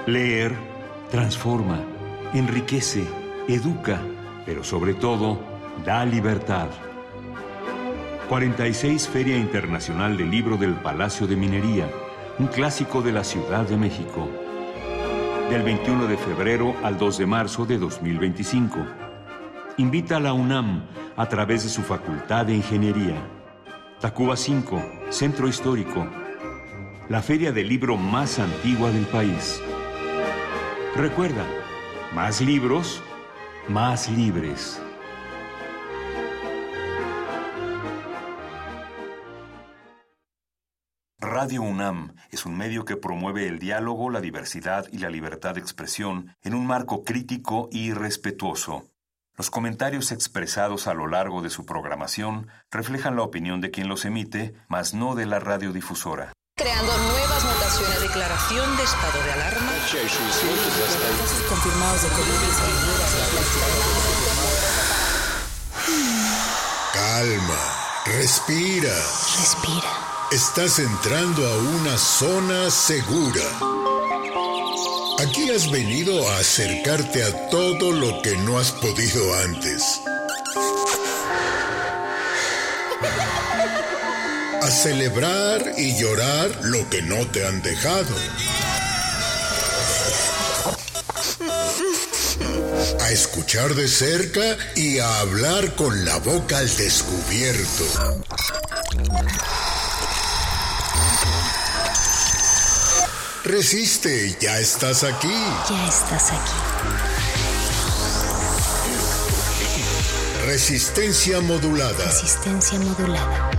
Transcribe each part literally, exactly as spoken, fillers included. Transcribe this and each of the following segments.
Leer transforma, enriquece, educa, pero sobre todo, da libertad. cuarenta y seis Feria Internacional del Libro del Palacio de Minería, un clásico de la Ciudad de México. Del veintiuno de febrero al dos de marzo de dos mil veinticinco. Invita a la UNAM a través de su Facultad de Ingeniería. Tacuba cinco, Centro Histórico. La feria del libro más antigua del país. Recuerda, más libros, más libres. Radio UNAM es un medio que promueve el diálogo, la diversidad y la libertad de expresión en un marco crítico y respetuoso. Los comentarios expresados a lo largo de su programación reflejan la opinión de quien los emite, mas no de la radiodifusora. Creando nuevas mutaciones. Declaración de estado de alarma. Casos confirmados de COVID diecinueve. Calma. Respira. Respira. Estás entrando a una zona segura. Aquí has venido a acercarte a todo lo que no has podido antes. A celebrar y llorar lo que no te han dejado. A escuchar de cerca y a hablar con la boca al descubierto. Resiste, ya estás aquí. Ya estás aquí. Resistencia modulada. Resistencia modulada.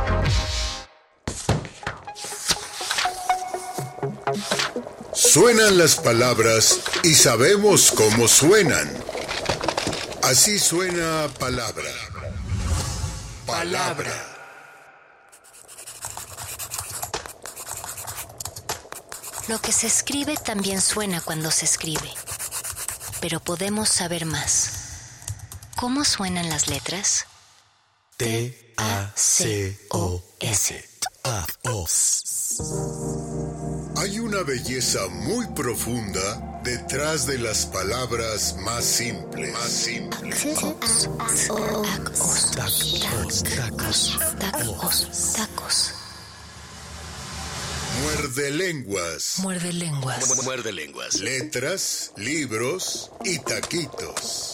Suenan las palabras y sabemos cómo suenan. Así suena palabra. Palabra. Lo que se escribe también suena cuando se escribe, pero podemos saber más. ¿Cómo suenan las letras? T A C O S. A O S. Hay una belleza muy profunda detrás de las palabras más simples. Más simples. Tacos. Tacos. Tacos. Tacos. Tacos. Muerde lenguas. Muerde lenguas. Muerde lenguas. Letras, libros y taquitos.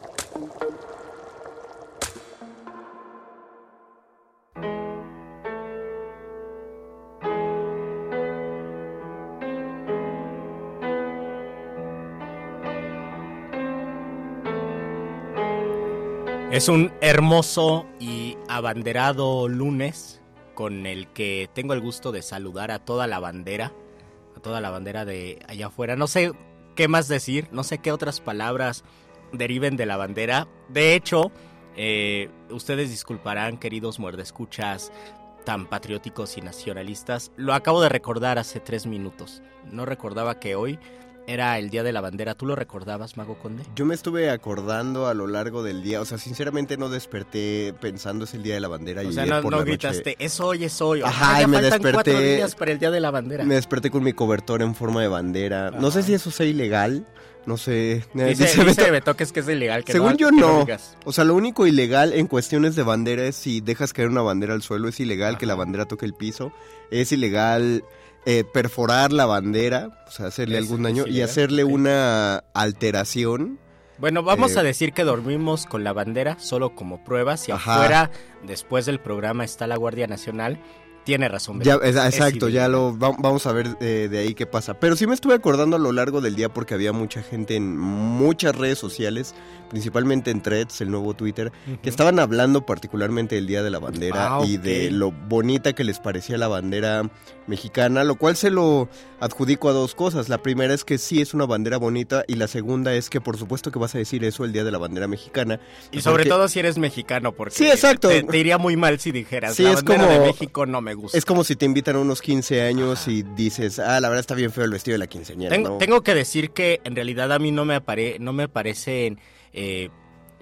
Es un hermoso y abanderado lunes con el que tengo el gusto de saludar a toda la bandera, a toda la bandera de allá afuera. No sé qué más decir, no sé qué otras palabras deriven de la bandera. De hecho, eh, ustedes disculparán, queridos muerdescuchas tan patrióticos y nacionalistas, lo acabo de recordar hace tres minutos. No recordaba que hoy era el Día de la Bandera. ¿Tú lo recordabas, Mago Conde? Yo me estuve acordando a lo largo del día. O sea, sinceramente no desperté pensando es el Día de la Bandera. O y sea, ayer no, por no la gritaste, noche... es hoy, es hoy. Ajá, Ajá, y me faltan desperté... cuatro días para el Día de la Bandera. Me desperté con mi cobertor en forma de bandera. Ajá. No sé si eso sea ilegal. No sé. Dice, dice, dice Beto que es que es ilegal. Que Según no, yo que no. no digas. O sea, lo único ilegal en cuestiones de bandera es si dejas caer una bandera al suelo. Es ilegal. Ajá. Que la bandera toque el piso. Es ilegal... Eh, perforar la bandera, o sea, hacerle es, algún daño y hacerle okay. una alteración. Bueno, vamos eh, a decir que dormimos con la bandera solo como prueba. Si ajá. afuera, después del programa, está la Guardia Nacional, tiene razón. Ya, es, exacto, ya lo va, vamos a ver eh, de ahí qué pasa. Pero sí me estuve acordando a lo largo del día porque había mucha gente en muchas redes sociales, principalmente en Threads, el nuevo Twitter, uh-huh. que estaban hablando particularmente del Día de la Bandera ah, okay. y de lo bonita que les parecía la bandera mexicana, lo cual se lo adjudico a dos cosas. La primera es que sí es una bandera bonita y la segunda es que por supuesto que vas a decir eso el Día de la Bandera Mexicana. Y sobre porque... todo si eres mexicano, porque sí, exacto. Te, te iría muy mal si dijeras, sí, la es bandera como... de México no me gusta. Es como si te invitan a unos quince años ah. y dices, ah, la verdad está bien feo el vestido de la quinceañera. Tengo, ¿no? tengo que decir que en realidad a mí no me, apare... no me parecen... Eh,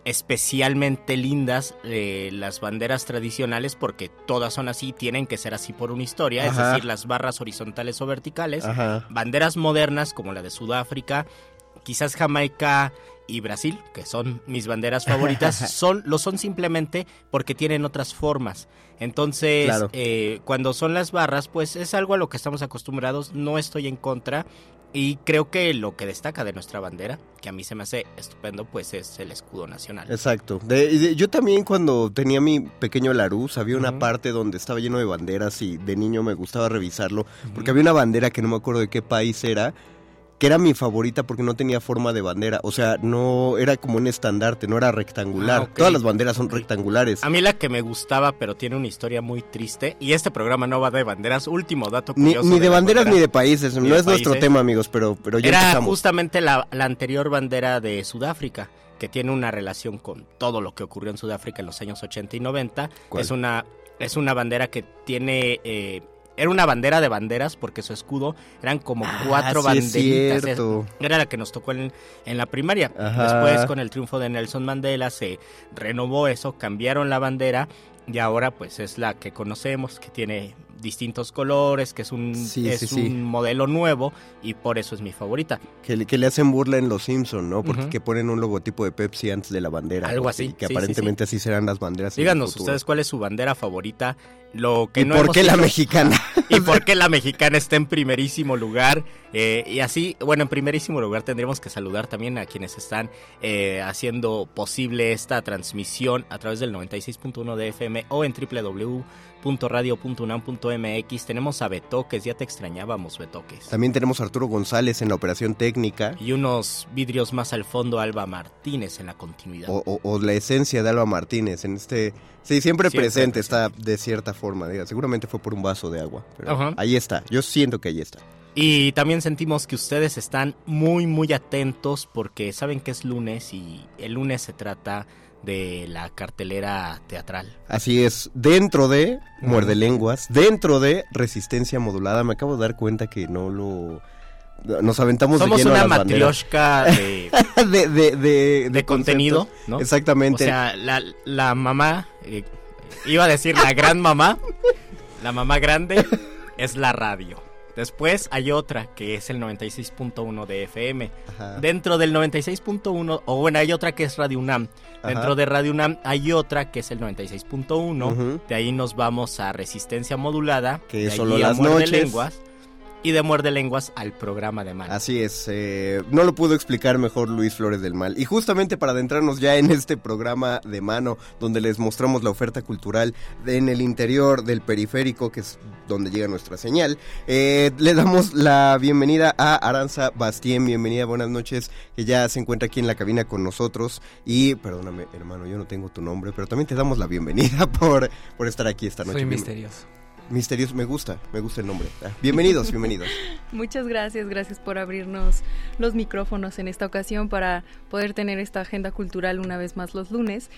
especialmente lindas eh, las banderas tradicionales porque todas son así, tienen que ser así por una historia, Ajá. es decir, las barras horizontales o verticales. Ajá. Banderas modernas como la de Sudáfrica, quizás Jamaica y Brasil, que son mis banderas favoritas, son lo son simplemente porque tienen otras formas. Entonces, claro. eh, cuando son las barras, pues es algo a lo que estamos acostumbrados, no estoy en contra. Y creo que lo que destaca de nuestra bandera, que a mí se me hace estupendo, pues es el escudo nacional. Exacto. De, de, yo también cuando tenía mi pequeño Larús, había una uh-huh. parte donde estaba lleno de banderas y de niño me gustaba revisarlo, uh-huh. porque había una bandera que no me acuerdo de qué país era, que era mi favorita porque no tenía forma de bandera, o sea, no era como un estandarte, no era rectangular. Ah, okay. Todas las banderas son okay. rectangulares. A mí la que me gustaba, pero tiene una historia muy triste, y este programa no va de banderas, último dato curioso. Ni, ni de, de banderas bandera, ni de países, no de es países. Nuestro tema, amigos, pero, pero ya era empezamos. Justamente la, la anterior bandera de Sudáfrica, que tiene una relación con todo lo que ocurrió en Sudáfrica en los años ochenta y noventa. ¿Cuál? Es una, es una bandera que tiene... Eh, Era una bandera de banderas porque su escudo eran como ah, cuatro sí banderitas. Es Era la que nos tocó en, en la primaria. Ajá. Después, con el triunfo de Nelson Mandela, se renovó eso, cambiaron la bandera y ahora pues es la que conocemos, que tiene distintos colores, que es un sí, es sí, un sí. modelo nuevo y por eso es mi favorita. Que, que le hacen burla en Los Simpson, ¿no? Porque uh-huh. que ponen un logotipo de Pepsi antes de la bandera. Algo así. Que sí, aparentemente sí, sí. así serán las banderas. Díganos ustedes cuál es su bandera favorita. Lo que ¿Y no por qué hecho, la mexicana? ¿Y por qué la mexicana está en primerísimo lugar? Eh, y así, bueno, en primerísimo lugar tendríamos que saludar también a quienes están eh, haciendo posible esta transmisión a través del noventa y seis punto uno de F M o en doble u doble u doble u punto radio punto unam punto m x. Tenemos a Betoques, ya te extrañábamos, Betoques. También tenemos a Arturo González en la operación técnica. Y unos vidrios más al fondo, Alba Martínez en la continuidad. O, o, o la esencia de Alba Martínez en este... Sí, siempre, siempre presente, presente, está de cierta forma. Diga, seguramente fue por un vaso de agua, pero uh-huh. ahí está, yo siento que ahí está. Y también sentimos que ustedes están muy, muy atentos porque saben que es lunes y el lunes se trata de la cartelera teatral. Así es, dentro de Muerde Lenguas, dentro de Resistencia Modulada, me acabo de dar cuenta que no lo... Nos aventamos Somos de lleno una a las matrioshka de, de, de, de, de, de contenido, ¿no? Exactamente. O sea, la, la mamá, eh, iba a decir la gran mamá, la mamá grande es la radio. Después hay otra que es el noventa y seis punto uno de F M. Ajá. Dentro del noventa y seis punto uno, o bueno, hay otra que es Radio UNAM. Ajá. Dentro de Radio UNAM hay otra que es el noventa y seis punto uno. Uh-huh. De ahí nos vamos a Resistencia Modulada. Que es solo las noches. Lenguas. Y de Muerde Lenguas al programa de Mano. Así es, eh, no lo pudo explicar mejor Luis Flores del Mal. Y justamente para adentrarnos ya en este programa de Mano, donde les mostramos la oferta cultural de, en el interior del periférico, que es donde llega nuestra señal, eh, le damos la bienvenida a Aranza Bastien. Bienvenida, buenas noches, que ya se encuentra aquí en la cabina con nosotros. Y, perdóname, hermano, yo no tengo tu nombre, pero también te damos la bienvenida por, por estar aquí esta noche. Soy misterioso. Misterioso, me gusta, me gusta el nombre. Ah, bienvenidos, bienvenidos. Muchas gracias, gracias por abrirnos los micrófonos en esta ocasión para poder tener esta agenda cultural una vez más los lunes.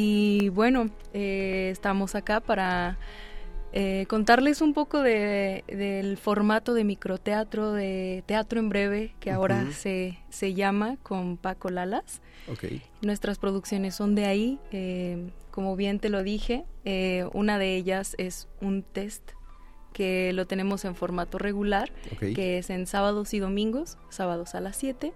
Y bueno, eh, estamos acá para eh, contarles un poco de, del formato de microteatro, de teatro en breve, que ahora uh-huh. se, se llama con Paco Lalas. Okay. Nuestras producciones son de ahí, eh, como bien te lo dije, eh, una de ellas es un test que lo tenemos en formato regular, okay. que es en sábados y domingos, sábados a las siete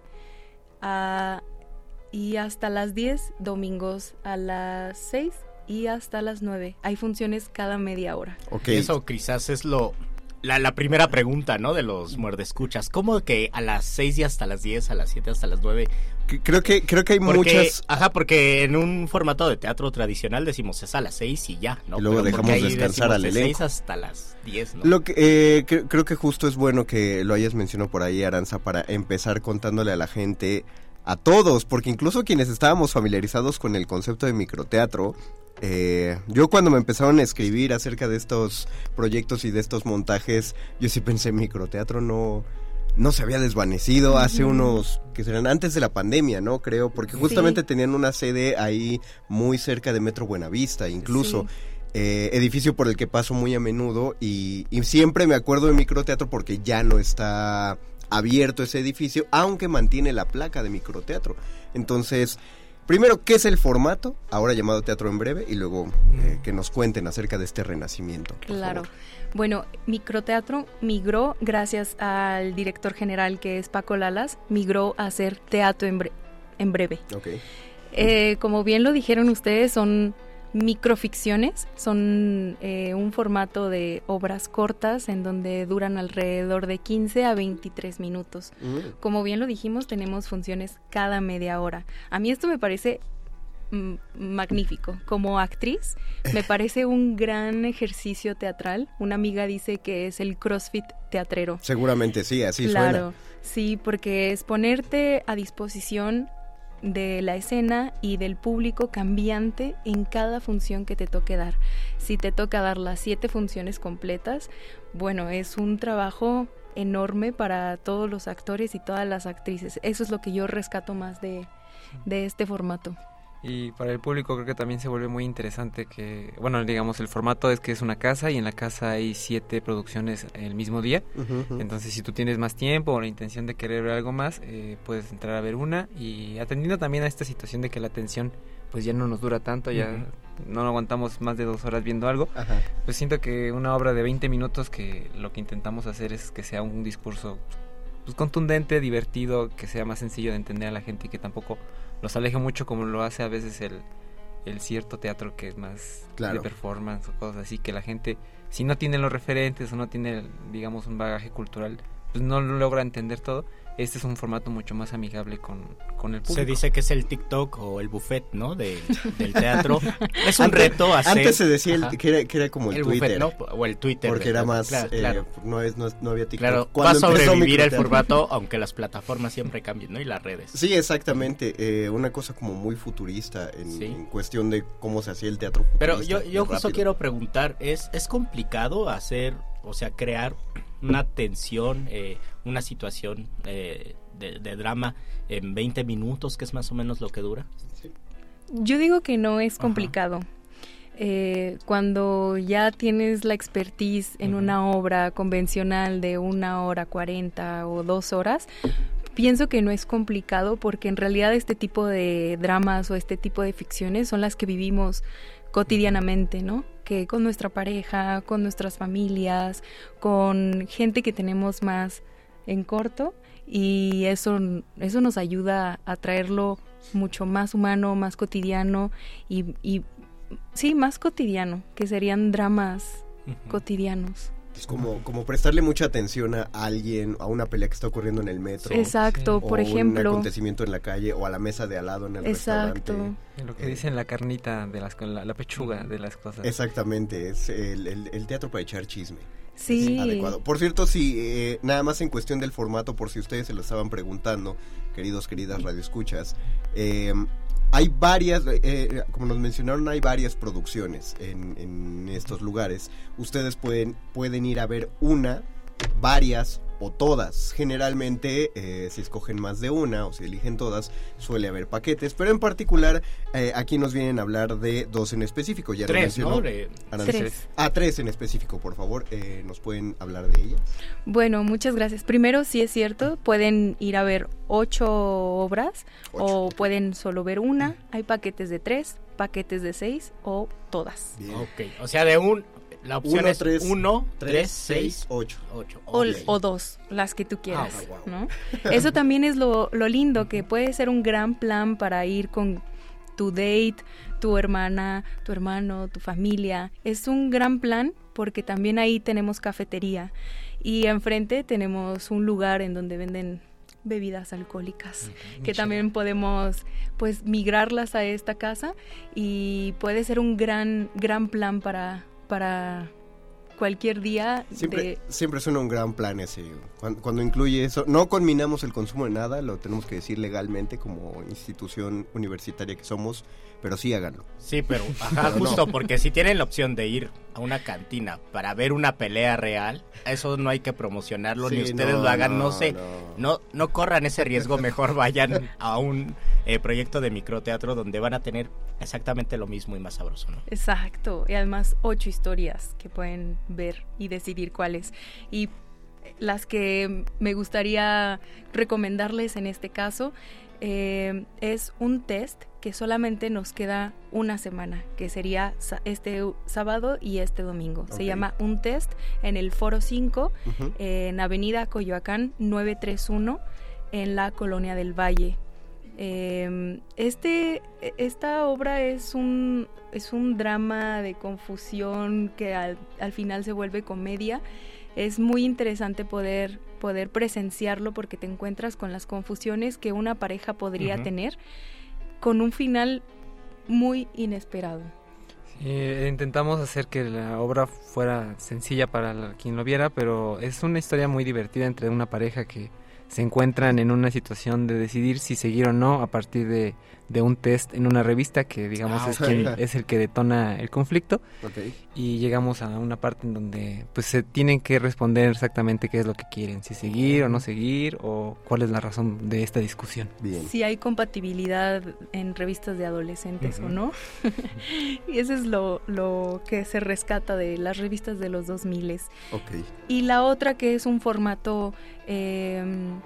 a, y hasta las diez, domingos a las seis y hasta las nueve. Hay funciones cada media hora. Okay. Eso quizás es lo... La, la primera pregunta, ¿no? De los muerdescuchas. ¿Cómo que a las seis y hasta las diez, a las siete hasta las nueve? Creo que, creo que hay porque, muchas... Ajá, porque en un formato de teatro tradicional decimos es a las seis y ya, ¿no? Y luego Pero dejamos descansar al elenco. De seis hasta las diez, ¿no? Lo que, eh, creo, creo que justo es bueno que lo hayas mencionado por ahí, Aranza, para empezar contándole a la gente, a todos, porque incluso quienes estábamos familiarizados con el concepto de microteatro... Eh, yo cuando me empezaron a escribir acerca de estos proyectos y de estos montajes, yo sí pensé, microteatro no, no se había desvanecido hace unos, que serán antes de la pandemia, ¿no? Creo, porque justamente sí. tenían una sede ahí muy cerca de Metro Buenavista, incluso. Sí. Eh, edificio por el que paso muy a menudo y, y siempre me acuerdo de microteatro porque ya no está abierto ese edificio, aunque mantiene la placa de microteatro. Entonces... primero, ¿qué es el formato, ahora llamado Teatro en Breve? Y luego eh, que nos cuenten acerca de este renacimiento. Claro. Bueno, Microteatro migró, gracias al director general que es Paco Lalas, migró a hacer teatro en, bre- en breve. Okay. Eh, como bien lo dijeron ustedes, son microficciones, son eh, un formato de obras cortas en donde duran alrededor de quince a veintitrés minutos. Mm. Como bien lo dijimos, tenemos funciones cada media hora. A mí esto me parece m- magnífico. Como actriz, me parece un gran ejercicio teatral. Una amiga dice que es el CrossFit teatrero. Seguramente sí, así claro, suena. Claro, sí, porque es ponerte a disposición de la escena y del público cambiante en cada función que te toque dar. Si te toca dar las siete funciones completas, bueno, es un trabajo enorme para todos los actores y todas las actrices. Eso es lo que yo rescato más de, de este formato. Y para el público creo que también se vuelve muy interesante que, bueno, digamos, el formato es que es una casa y en la casa hay siete producciones el mismo día. Uh-huh, uh-huh. Entonces, si tú tienes más tiempo o la intención de querer ver algo más, eh, puedes entrar a ver una. Y atendiendo también a esta situación de que la atención pues ya no nos dura tanto, ya uh-huh. no aguantamos más de dos horas viendo algo, uh-huh. pues siento que una obra de veinte minutos, que lo que intentamos hacer es que sea un discurso pues contundente, divertido, que sea más sencillo de entender a la gente y que tampoco los aleje mucho como lo hace a veces el, el cierto teatro que es más claro. de performance o cosas así, que la gente, si no tiene los referentes o no tiene, digamos, un bagaje cultural, pues no logra entender todo. Este es un formato mucho más amigable con, con el público. Se dice que es el TikTok o el buffet, ¿no? De, del teatro. Es un antes, reto hacer... Antes se decía el, que, era, que era como el, el Twitter. Buffet, ¿no? O el Twitter. Porque era más... Claro, eh, claro. No, es, no, no había TikTok. Claro, va a sobrevivir el formato, aunque las plataformas siempre cambien, ¿no? Y las redes. Sí, exactamente. Eh, una cosa como muy futurista en, sí. en cuestión de cómo se hacía el teatro futurista. Pero yo, yo justo rápido. quiero preguntar, ¿es, ¿es complicado hacer, o sea, crear una tensión, eh, una situación... Eh, De, de drama en veinte minutos, que es más o menos lo que dura? Sí. Yo digo que no es complicado. Eh, cuando ya tienes la expertise en uh-huh. una obra convencional de una hora cuarenta o dos horas, pienso que no es complicado, porque en realidad este tipo de dramas o este tipo de ficciones son las que vivimos cotidianamente, ¿no? Que con nuestra pareja, con nuestras familias, con gente que tenemos más en corto, y eso, eso nos ayuda a traerlo mucho más humano, más cotidiano y, y sí, más cotidiano, que serían dramas uh-huh. cotidianos. Es como, como prestarle mucha atención a alguien, a una pelea que está ocurriendo en el metro. Exacto, sí. por o ejemplo. un acontecimiento en la calle, o a la mesa de al lado en el Exacto. restaurante. Lo que dicen la carnita, de las, la, la pechuga de las cosas. Exactamente, es el, el, el teatro para echar chisme. Sí. Es adecuado. Por cierto, sí, eh, nada más en cuestión del formato, por si ustedes se lo estaban preguntando, queridos, queridas radioescuchas, eh, hay varias, eh, como nos mencionaron, hay varias producciones en, en estos lugares. Ustedes pueden, pueden ir a ver una, varias o todas. Generalmente, eh, si escogen más de una o si eligen todas, suele haber paquetes, pero en particular, eh, aquí nos vienen a hablar de dos en específico. Ya tres, ¿no? De, tres. Ah, tres en específico, por favor, eh, ¿nos pueden hablar de ellas? Bueno, muchas gracias. Primero, sí es cierto, pueden ir a ver ocho obras ocho. O pueden solo ver una. Hay paquetes de tres, paquetes de seis o todas. Bien. Ok, o sea, de un... La opción uno, es tres, uno, tres, seis, ocho. ocho. O, okay. o dos, las que tú quieras, ah, wow. ¿no? Eso también es lo, lo lindo, que puede ser un gran plan para ir con tu date, tu hermana, tu hermano, tu familia. Es un gran plan porque también ahí tenemos cafetería y enfrente tenemos un lugar en donde venden bebidas alcohólicas, uh-huh. que también podemos pues migrarlas a esta casa y puede ser un gran, gran plan para... para cualquier día. Siempre, de... siempre suena un gran plan ese, cuando, cuando incluye eso. No combinamos el consumo de nada, lo tenemos que decir legalmente como institución universitaria que somos, pero sí háganlo. Sí, pero ajá, pero justo no. Porque si tienen la opción de ir a una cantina para ver una pelea real, eso no hay que promocionarlo, sí, ni ustedes no, lo hagan, no, no sé, no. no no corran ese riesgo, mejor vayan a un eh, proyecto de microteatro donde van a tener exactamente lo mismo y más sabroso, ¿no? Exacto, y además ocho historias que pueden ver y decidir cuáles. Y las que me gustaría recomendarles en este caso eh, es un test que solamente nos queda una semana, que sería este sábado y este domingo. Okay. Se llama Un Test en el Foro cinco, uh-huh. eh, en Avenida Coyoacán novecientos treinta y uno, en la Colonia del Valle. Eh, este, esta obra es un, es un drama de confusión que al, al final se vuelve comedia. Es muy interesante poder, poder presenciarlo porque te encuentras con las confusiones que una pareja podría uh-huh. tener, con un final muy inesperado. Sí, intentamos hacer que la obra fuera sencilla para la, quien lo viera, pero es una historia muy divertida entre una pareja que se encuentran en una situación de decidir si seguir o no a partir de, de un test en una revista que digamos ah, es, quien, es el que detona el conflicto. Okay. Y llegamos a una parte en donde pues se tienen que responder exactamente qué es lo que quieren, si seguir o no seguir o cuál es la razón de esta discusión. Bien. Si hay compatibilidad en revistas de adolescentes uh-huh. o no. Y eso es lo, lo que se rescata de las revistas de los dos miles. Okay. Y la otra que es un formato eh,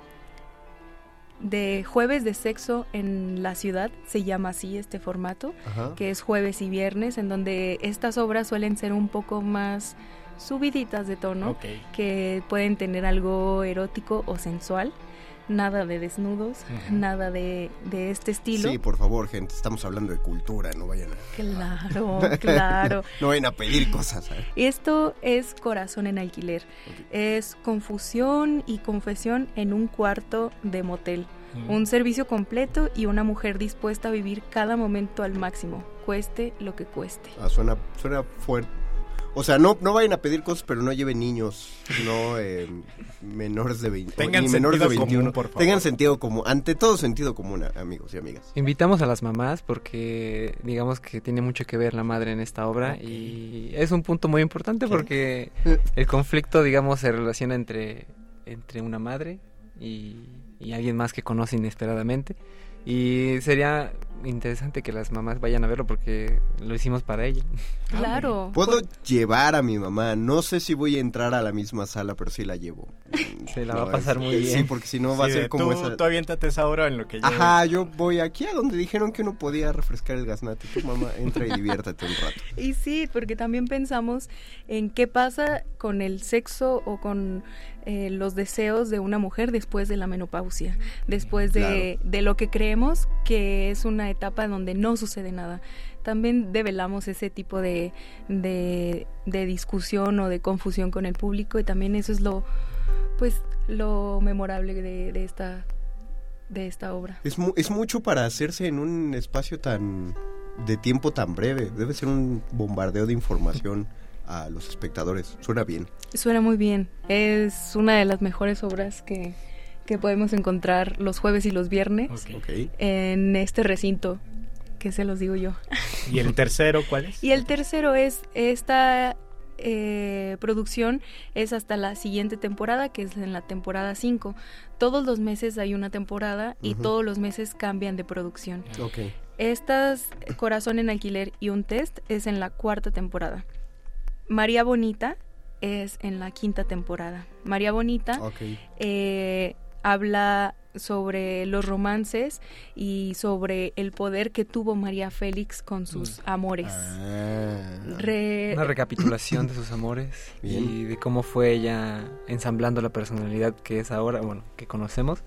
de jueves de sexo en la ciudad, se llama así este formato, ajá. que es jueves y viernes, en donde estas obras suelen ser un poco más subiditas de tono, okay. que pueden tener algo erótico o sensual. Nada de desnudos, uh-huh. nada de, de este estilo. Sí, por favor, gente, estamos hablando de cultura, no vayan a... Claro, claro. No vayan a pedir cosas. ¿eh? Esto es Corazón en Alquiler. Okay. Es confusión y confesión en un cuarto de motel. Uh-huh. Un servicio completo y una mujer dispuesta a vivir cada momento al máximo, cueste lo que cueste. Ah, suena, suena fuerte. O sea, no, no vayan a pedir cosas, pero no lleven niños, no eh, menores de veinte, Tengan ni menores de veintiuno. Común, por favor. Tengan sentido común, ante todo sentido común, amigos y amigas. Invitamos a las mamás porque digamos que tiene mucho que ver la madre en esta obra okay. y es un punto muy importante porque el conflicto, digamos, se relaciona entre, entre una madre y, y alguien más que conoce inesperadamente. Y sería interesante que las mamás vayan a verlo porque lo hicimos para ella. Claro. Puedo llevar a mi mamá, no sé si voy a entrar a la misma sala, pero sí la llevo. Se la no, va a pasar es, muy bien. Sí, porque si no sí, va a ser como tú, esa... Tú aviéntate esa hora en lo que yo... Ajá, yo voy aquí a donde dijeron que uno podía refrescar el gaznate. Tu mamá, entra y diviértate un rato. Y sí, porque también pensamos en qué pasa con el sexo o con eh, los deseos de una mujer después de la menopausia, después de, claro. de lo que creemos que es una etapa donde no sucede nada. También develamos ese tipo de, de, de discusión o de confusión con el público y también eso es lo, pues, lo memorable de, de esta, de esta obra. Es, mu- es mucho para hacerse en un espacio tan de tiempo tan breve. Debe ser un bombardeo de información a los espectadores. Suena bien. Suena muy bien. Es una de las mejores obras que, que podemos encontrar los jueves y los viernes okay. Okay. en este recinto. Que se los digo yo. ¿Y el tercero cuál es? Y el tercero es esta eh, producción es hasta la siguiente temporada, que es en la temporada cinco. Todos los meses hay una temporada y uh-huh. todos los meses cambian de producción. Okay. Estas Corazón en Alquiler y Un Test es en la cuarta temporada. María Bonita es en la quinta temporada. María Bonita okay. eh, habla sobre los romances y sobre el poder que tuvo María Félix con sus amores. Ah. Re... Una recapitulación de sus amores Bien. Y de cómo fue ella ensamblando la personalidad que es ahora, bueno, que conocemos,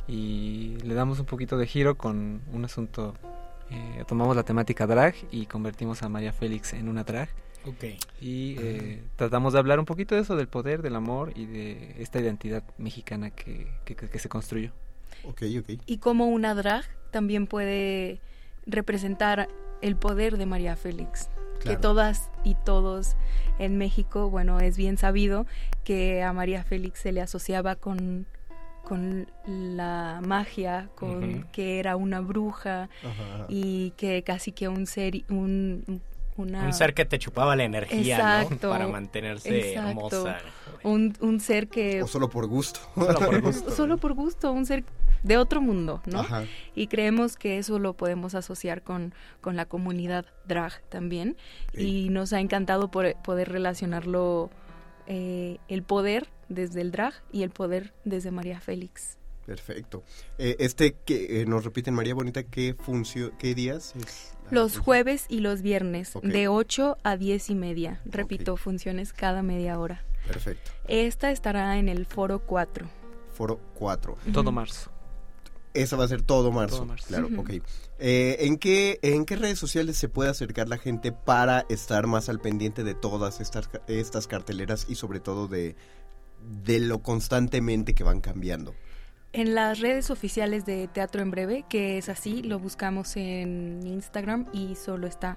y le damos un poquito de giro con un asunto, eh, tomamos la temática drag y convertimos a María Félix en una drag. Okay. Y eh, tratamos de hablar un poquito de eso, del poder, del amor y de esta identidad mexicana que, que, que se construyó. Okay, okay. Y como una drag también puede representar el poder de María Félix. Claro. Que todas y todos en México, bueno, es bien sabido que a María Félix se le asociaba con, con la magia, con uh-huh. que era una bruja uh-huh. y que casi que un ser... un Una... Un ser que te chupaba la energía, exacto, ¿no? Para mantenerse exacto. hermosa. Un, un ser que... O solo por gusto. Solo por gusto. Solo por gusto, un ser de otro mundo, ¿no? Ajá. Y creemos que eso lo podemos asociar con, con la comunidad drag también. Sí. Y nos ha encantado por, poder relacionarlo, eh, el poder desde el drag y el poder desde María Félix. Perfecto. Eh, este que eh, nos repiten, María Bonita, ¿qué función, qué días es? Los jueves y los viernes, okay. de ocho a diez y media. Repito, okay. funciones cada media hora. Perfecto. Esta estará en el Foro cuatro. Foro cuatro. Uh-huh. Todo marzo. Esa va a ser todo marzo. Todo marzo. Claro, uh-huh. ok. Eh, ¿en qué, ¿En qué redes sociales se puede acercar la gente para estar más al pendiente de todas estas, estas carteleras y sobre todo de, de lo constantemente que van cambiando? En las redes oficiales de Teatro en Breve, que es así, lo buscamos en Instagram y solo está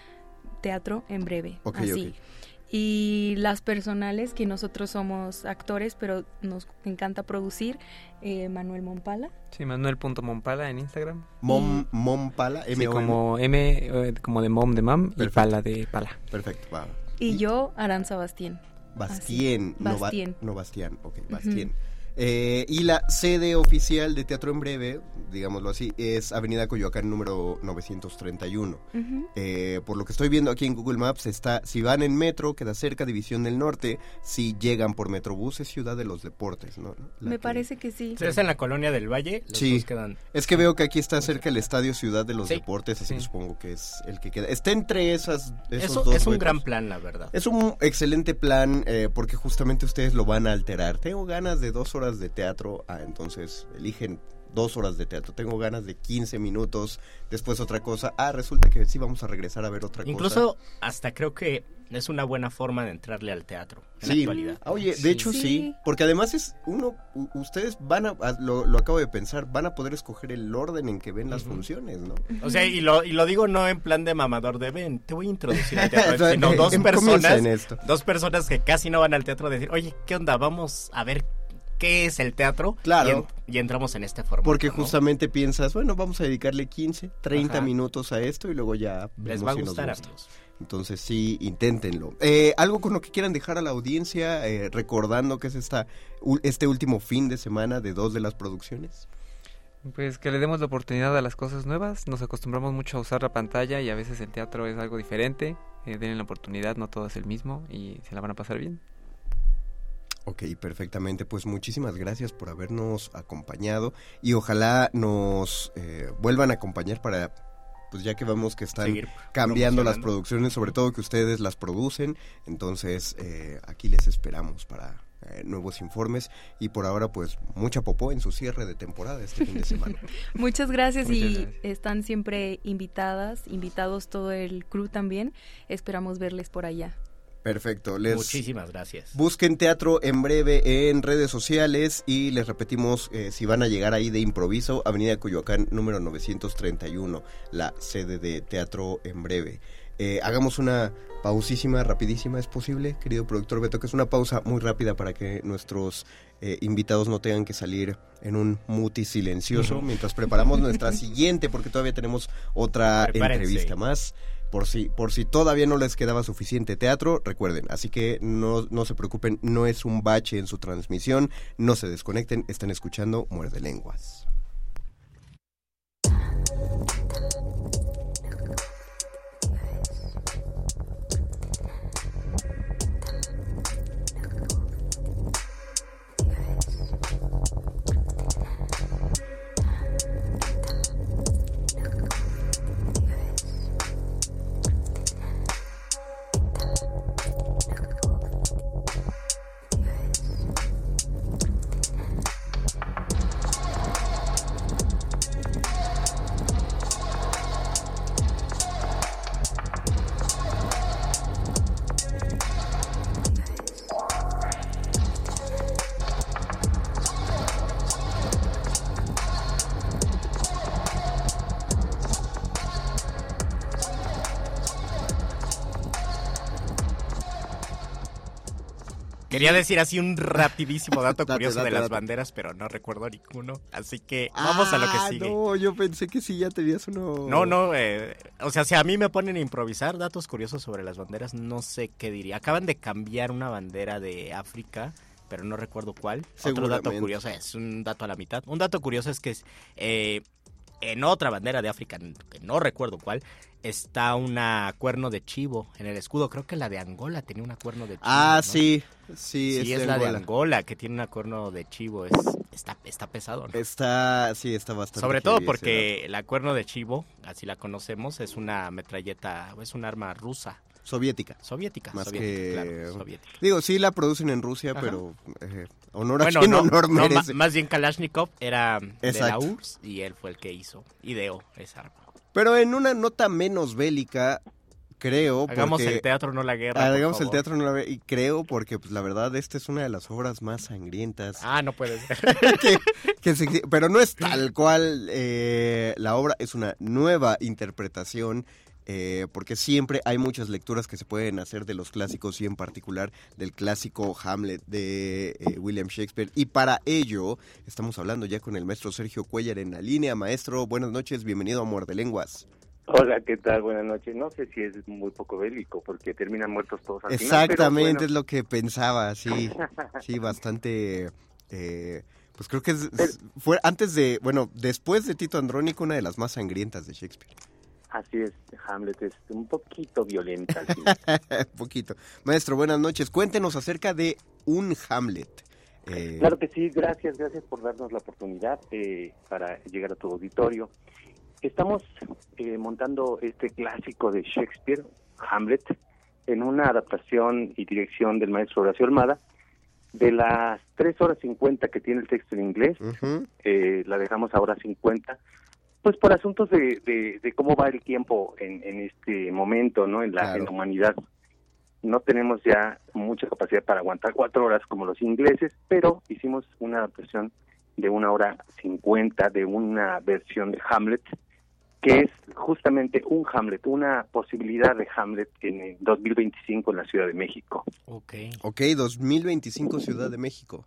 Teatro en Breve, okay, así. Okay. Y las personales, que nosotros somos actores, pero nos encanta producir, eh, Manuel Mompala. Sí, Manuel.mompala en Instagram. Mom, Mompala, M sí, como M, eh, como de mom de mam, perfecto. Y pala de pala. Perfecto, wow. Y yo, Aranza Bastien. Bastien, no, Bastien. Ba, no Bastián, ok, Bastien. Uh-huh. Eh, y la sede oficial de Teatro en Breve, digámoslo así, es Avenida Coyoacán número novecientos treinta y uno. Uh-huh. Eh, por lo que estoy viendo aquí en Google Maps, está, si van en metro, queda cerca División del Norte. Si llegan por Metrobús, es Ciudad de los Deportes, ¿no? La Me que... parece que sí. ¿Es en la Colonia del Valle? Los sí, dos quedan... es que veo que aquí está cerca el Estadio Ciudad de los sí. Deportes, así sí. que supongo que es el que queda. Está entre esas esos Eso, dos es un huecos. gran plan, la verdad. Es un excelente plan, eh, porque justamente ustedes lo van a alterar. Tengo ganas de dos horas de teatro. Ah, entonces eligen dos horas de teatro. Tengo ganas de quince minutos, después otra cosa. Ah, resulta que sí vamos a regresar a ver otra Incluso, cosa. Incluso hasta creo que es una buena forma de entrarle al teatro en sí. la actualidad. Oye, de sí. hecho sí. sí, porque además es uno, u- ustedes van a, a lo, lo acabo de pensar, van a poder escoger el orden en que ven las uh-huh. funciones, ¿no? O sea, y lo, y lo digo no en plan de mamador de ven, te voy a introducir al teatro, sino dos personas, dos personas que casi no van al teatro a decir, oye, ¿qué onda? Vamos a ver qué es el teatro, claro. y, en, y entramos en este formato. Porque ¿no? justamente piensas, bueno, vamos a dedicarle quince, treinta Ajá. minutos a esto y luego ya les va a gustar a todos. Entonces sí, inténtenlo. Eh, algo con lo que quieran dejar a la audiencia, eh, recordando que es esta este último fin de semana de dos de las producciones. Pues que le demos la oportunidad a las cosas nuevas. Nos acostumbramos mucho a usar la pantalla y a veces el teatro es algo diferente. Eh, denle la oportunidad, no todo es el mismo y se la van a pasar bien. Ok, perfectamente. Pues muchísimas gracias por habernos acompañado y ojalá nos eh, vuelvan a acompañar para, pues ya que vemos que están Seguir cambiando las producciones, sobre todo que ustedes las producen, entonces eh, aquí les esperamos para eh, nuevos informes y por ahora pues mucha popó en su cierre de temporada este fin de semana. Muchas gracias Muchas y gracias. Están siempre invitadas, invitados todo el crew también, esperamos verles por allá. Perfecto. Les Muchísimas gracias. Busquen Teatro en Breve en redes sociales y les repetimos, eh, si van a llegar ahí de improviso, Avenida Coyoacán número novecientos treinta y uno, la sede de Teatro en Breve. Eh, hagamos una pausísima, rapidísima, ¿es posible, querido productor Beto? Que es una pausa muy rápida para que nuestros eh, invitados no tengan que salir en un mutis silencioso uh-huh. mientras preparamos nuestra siguiente, porque todavía tenemos otra Prepárense. entrevista más. Por si, por si todavía no les quedaba suficiente teatro, recuerden, así que no, no se preocupen, no es un bache en su transmisión, no se desconecten, están escuchando Muerde Lenguas. Quería decir así un rapidísimo dato date, curioso date, de las date. banderas, pero no recuerdo ninguno. Así que vamos ah, a lo que sigue. No, yo pensé que sí ya tenías uno. No, no, eh, o sea, si a mí me ponen a improvisar datos curiosos sobre las banderas, no sé qué diría. Acaban de cambiar una bandera de África, pero no recuerdo cuál. Otro dato curioso, es un dato a la mitad. Un dato curioso es que eh, en otra bandera de África, que no recuerdo cuál, está una cuerno de chivo en el escudo. Creo que la de Angola tenía una cuerno de chivo. Ah, ¿no? sí, sí, sí es, es de la Angola. de Angola que tiene una cuerno de chivo. Es está, está pesado, ¿no? Está, sí, está bastante. Sobre todo porque la Cuerno de Chivo, así la conocemos, es una metralleta, es un arma rusa. Soviética. Soviética, más soviética, que... claro, soviética. Digo, sí la producen en Rusia, Ajá. pero eh, honor a bueno, quien no, honor no, merece. más bien Kalashnikov era Exacto. de la U R S S y él fue el que hizo, ideó esa arma. Pero en una nota menos bélica, creo... Hagamos porque, el teatro, no la guerra, Hagamos por el teatro, no la guerra. Y creo, porque pues la verdad, esta es una de las obras más sangrientas. Ah, no puede ser. que, que se, pero no es tal cual eh, la obra, es una nueva interpretación. Eh, porque siempre hay muchas lecturas que se pueden hacer de los clásicos y en particular del clásico Hamlet de eh, William Shakespeare, y para ello estamos hablando ya con el maestro Sergio Cuéllar en la línea. Maestro, buenas noches, bienvenido a Muerde Lenguas. Hola, ¿qué tal? Buenas noches. No sé si es muy poco bélico porque terminan muertos todos al Exactamente, final, pero bueno. Es lo que pensaba, sí, sí, bastante... Eh, pues creo que es, es, fue antes de, bueno, después de Tito Andrónico, una de las más sangrientas de Shakespeare. Así es, Hamlet es un poquito violenta. Sí. Un poquito. Maestro, buenas noches. Cuéntenos acerca de un Hamlet. Eh... Claro que sí, gracias, gracias por darnos la oportunidad eh, para llegar a tu auditorio. Estamos eh, montando este clásico de Shakespeare, Hamlet, en una adaptación y dirección del maestro Horacio Almada. De las tres horas cincuenta que tiene el texto en inglés, uh-huh. eh, la dejamos a hora cincuenta. Pues por asuntos de, de, de cómo va el tiempo en, en este momento, ¿no? En la, claro. en la humanidad. No tenemos ya mucha capacidad para aguantar cuatro horas como los ingleses, pero hicimos una adaptación de una hora cincuenta de una versión de Hamlet, que es justamente un Hamlet, una posibilidad de Hamlet en el dos mil veinticinco en la Ciudad de México. Ok, ok, dos mil veinticinco Ciudad de México.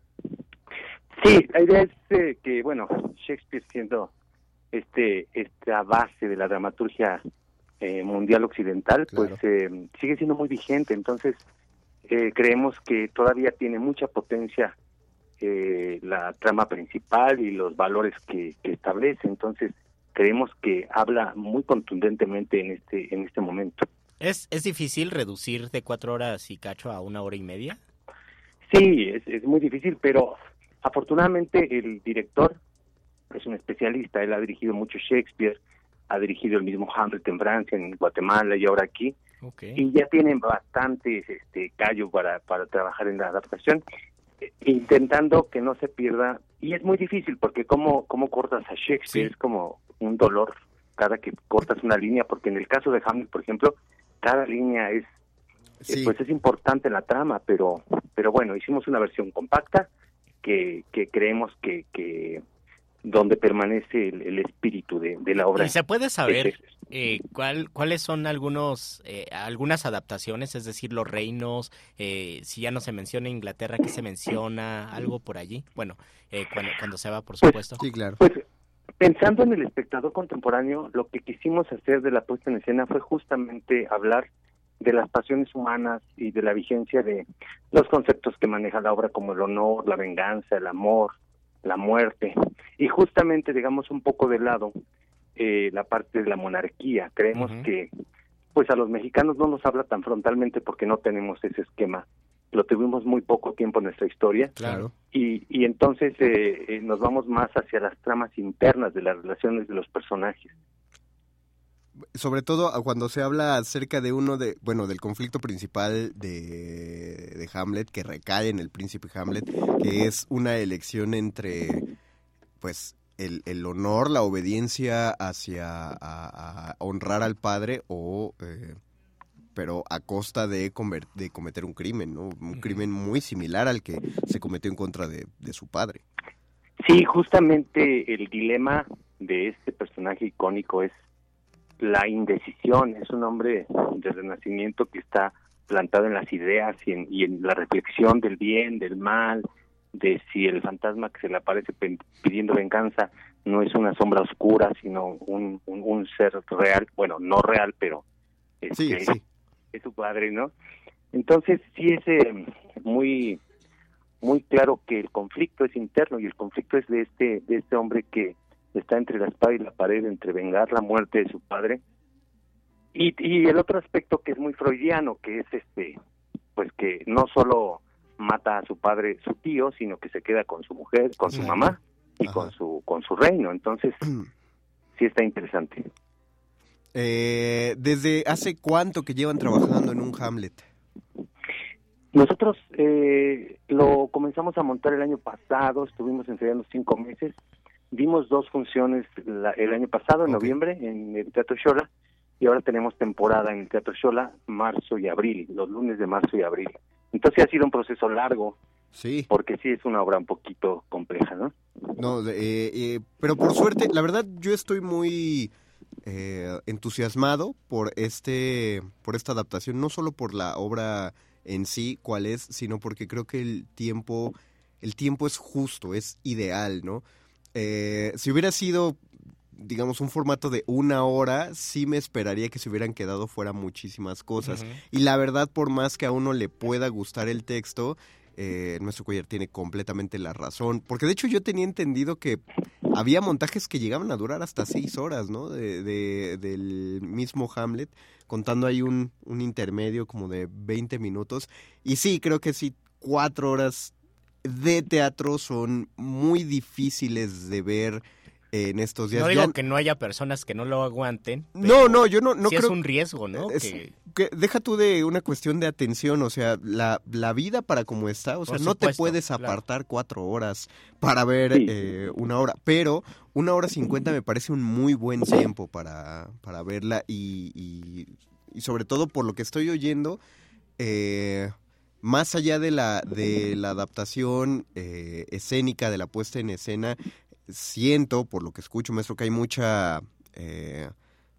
Sí, la idea es eh, que, bueno, Shakespeare siendo... este esta base de la dramaturgia eh, mundial occidental, claro. pues eh, sigue siendo muy vigente. Entonces eh, creemos que todavía tiene mucha potencia eh, la trama principal y los valores que, que establece. Entonces creemos que habla muy contundentemente en este en este momento. ¿Es es difícil reducir de cuatro horas y cacho a una hora y media? Sí, es, es muy difícil, pero afortunadamente el director es un especialista. Él ha dirigido mucho Shakespeare, ha dirigido el mismo Hamlet en Francia, en Guatemala y ahora aquí, okay. y ya tienen bastantes este, callo para, para trabajar en la adaptación, eh, intentando que no se pierda, y es muy difícil porque cómo, cómo cortas a Shakespeare, sí. es como un dolor cada que cortas una línea, porque en el caso de Hamlet, por ejemplo, cada línea es, sí. eh, pues es importante en la trama, pero, pero bueno, hicimos una versión compacta que, que creemos que, que donde permanece el, el espíritu de, de la obra. ¿Y se puede saber eh, cuál, cuáles son algunos eh, algunas adaptaciones, es decir, los reinos, eh, si ya no se menciona Inglaterra, ¿qué se menciona? ¿Algo por allí? Bueno, eh, cuando, cuando se va, por supuesto. Pues, sí, claro. Pues pensando en el espectador contemporáneo, lo que quisimos hacer de la puesta en escena fue justamente hablar de las pasiones humanas y de la vigencia de los conceptos que maneja la obra, como el honor, la venganza, el amor, la muerte, y justamente digamos un poco de lado eh, la parte de la monarquía. Creemos uh-huh. que pues a los mexicanos no nos habla tan frontalmente porque no tenemos ese esquema, lo tuvimos muy poco tiempo en nuestra historia, claro. y, y entonces eh, eh, nos vamos más hacia las tramas internas de las relaciones de los personajes. Sobre todo cuando se habla acerca de uno de, bueno, del conflicto principal de, de Hamlet, que recae en el príncipe Hamlet, que es una elección entre, pues, el, el honor, la obediencia hacia a, a honrar al padre, o, eh, pero a costa de, comer, de cometer un crimen, ¿no? Un crimen muy similar al que se cometió en contra de, de su padre. Sí, justamente el dilema de este personaje icónico es la indecisión. Es un hombre del Renacimiento que está plantado en las ideas y en, y en la reflexión del bien, del mal, de si el fantasma que se le aparece pidiendo venganza no es una sombra oscura, sino un, un, un ser real, bueno, no real, pero este, sí, sí. es su padre, ¿no? Entonces sí es eh, muy muy claro que el conflicto es interno, y el conflicto es de este de este hombre que está entre la espada y la pared, entre vengar la muerte de su padre, y, y el otro aspecto que es muy freudiano, que es este, pues que no solo mata a su padre, su tío, sino que se queda con su mujer, con su mamá y Ajá. con su con su reino. Entonces, sí está interesante. Eh, ¿Desde hace cuánto que llevan trabajando en un Hamlet? Nosotros eh, lo comenzamos a montar el año pasado, estuvimos ensayando cinco meses, dimos dos funciones la, el año pasado, en okay. noviembre, en el Teatro Xola, y ahora tenemos temporada en el Teatro Xola, marzo y abril, los lunes de marzo y abril. Entonces ha sido un proceso largo, sí, porque sí es una obra un poquito compleja, ¿no? No, eh, eh, pero por suerte, la verdad yo estoy muy... Eh, entusiasmado por este por esta adaptación, no solo por la obra en sí, cuál es, sino porque creo que el tiempo el tiempo es justo, es ideal, ¿no? Eh, si hubiera sido, digamos, un formato de una hora, sí me esperaría que se hubieran quedado fuera muchísimas cosas. Uh-huh. Y la verdad, por más que a uno le pueda gustar el texto, eh, nuestro Cuellar tiene completamente la razón. Porque de hecho yo tenía entendido que había montajes que llegaban a durar hasta seis horas, ¿no? De, de, del mismo Hamlet, contando ahí un, un intermedio como de veinte minutos. Y sí, creo que sí, cuatro horas de teatro son muy difíciles de ver en estos días. No digo ya... que no haya personas que no lo aguanten. No, no, yo no, no sí creo... es un riesgo, ¿no? Es, que... que deja tú de una cuestión de atención, o sea, la, la vida para como está, o sea, Por no supuesto, te puedes apartar claro. cuatro horas para ver sí. eh, una hora, pero una hora cincuenta me parece un muy buen tiempo para, para verla y, y, y sobre todo por lo que estoy oyendo, eh, más allá de la, de la adaptación eh, escénica, de la puesta en escena, siento, por lo que escucho, maestro, que hay mucha... Eh,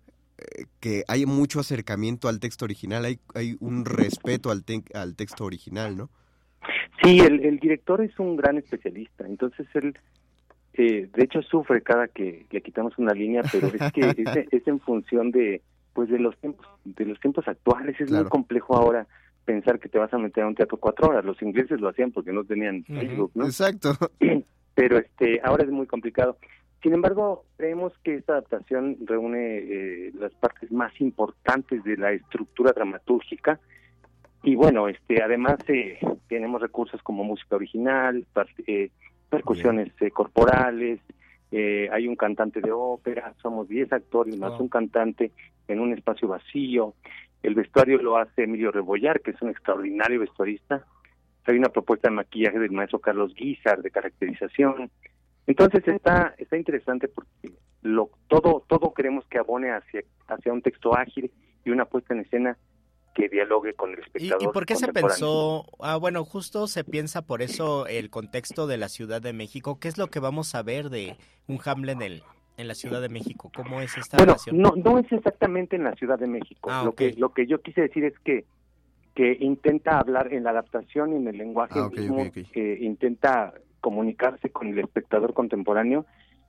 que hay mucho acercamiento al texto original, hay hay un respeto al, te- al texto original, ¿no? Sí, el, el director es un gran especialista, entonces él, eh, de hecho, sufre cada que le quitamos una línea, pero es que es, es en función de pues de los tiempos de los tiempos actuales. Es claro. muy complejo ahora pensar que te vas a meter a un teatro cuatro horas. Los ingleses lo hacían porque no tenían uh-huh. Facebook, ¿no? Exacto. Pero este ahora es muy complicado. Sin embargo, creemos que esta adaptación reúne eh, las partes más importantes de la estructura dramatúrgica y bueno, este además eh, tenemos recursos como música original, part- eh, percusiones eh, corporales, eh, hay un cantante de ópera, somos diez actores más oh. un cantante en un espacio vacío, el vestuario lo hace Emilio Rebollar, que es un extraordinario vestuarista, hay una propuesta de maquillaje del maestro Carlos Guizar, de caracterización. Entonces está está interesante porque lo todo todo queremos que abone hacia hacia un texto ágil y una puesta en escena que dialogue con el espectador. ¿Y, y por qué se pensó? Ah, bueno, justo se piensa por eso el contexto de la Ciudad de México. ¿Qué es lo que vamos a ver de un Hamlet en, el, en la Ciudad de México? ¿Cómo es esta bueno, relación? No, no es exactamente en la Ciudad de México. Ah, lo okay. que lo que yo quise decir es que que intenta hablar en la adaptación y en el lenguaje ah, okay, mismo, okay, okay. que intenta comunicarse con el espectador contemporáneo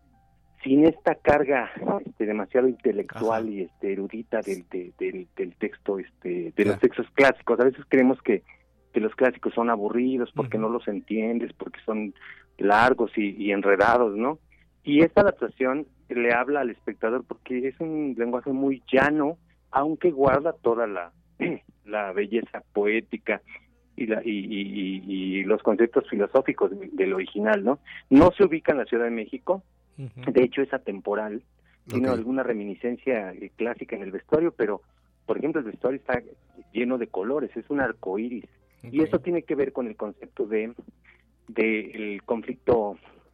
sin esta carga este, demasiado intelectual Ajá. y este erudita del, de, del, del texto este de yeah. los textos clásicos. A veces creemos que, que los clásicos son aburridos porque uh-huh. no los entiendes, porque son largos y, y enredados, ¿no? Y esta adaptación le habla al espectador porque es un lenguaje muy llano, aunque guarda toda la, la belleza poética y, la, y, y, y los conceptos filosóficos del original, ¿no? No se ubica en la Ciudad de México, uh-huh. de hecho es atemporal, tiene okay. alguna reminiscencia eh, clásica en el vestuario, pero, por ejemplo, el vestuario está lleno de colores, es un arco iris, okay. y eso tiene que ver con el concepto de, de el conflicto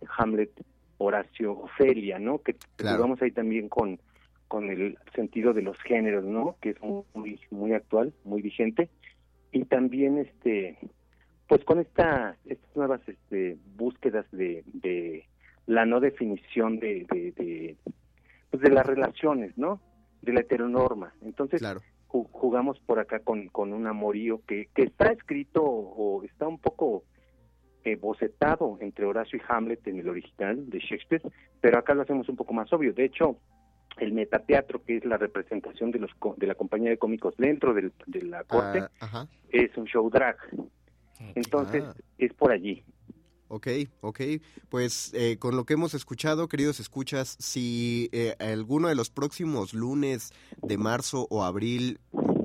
Hamlet-Horacio-Ofelia, ¿no? Que, claro. que vamos ahí también con, con el sentido de los géneros, ¿no? Que es muy, muy actual, muy vigente. Y también este pues con esta estas nuevas este búsquedas de, de la no definición de de, de pues de las relaciones, ¿no? De la heteronorma. Entonces claro. ju- jugamos por acá con con un amorío que que está escrito o está un poco eh, bocetado entre Horacio y Hamlet en el original de Shakespeare, pero acá lo hacemos un poco más obvio. De hecho, el metateatro, que es la representación de los de la compañía de cómicos dentro del, de la corte, uh, es un show drag. Entonces, ah. es por allí. Ok, ok. Pues eh, con lo que hemos escuchado, queridos escuchas, si eh, alguno de los próximos lunes de marzo o abril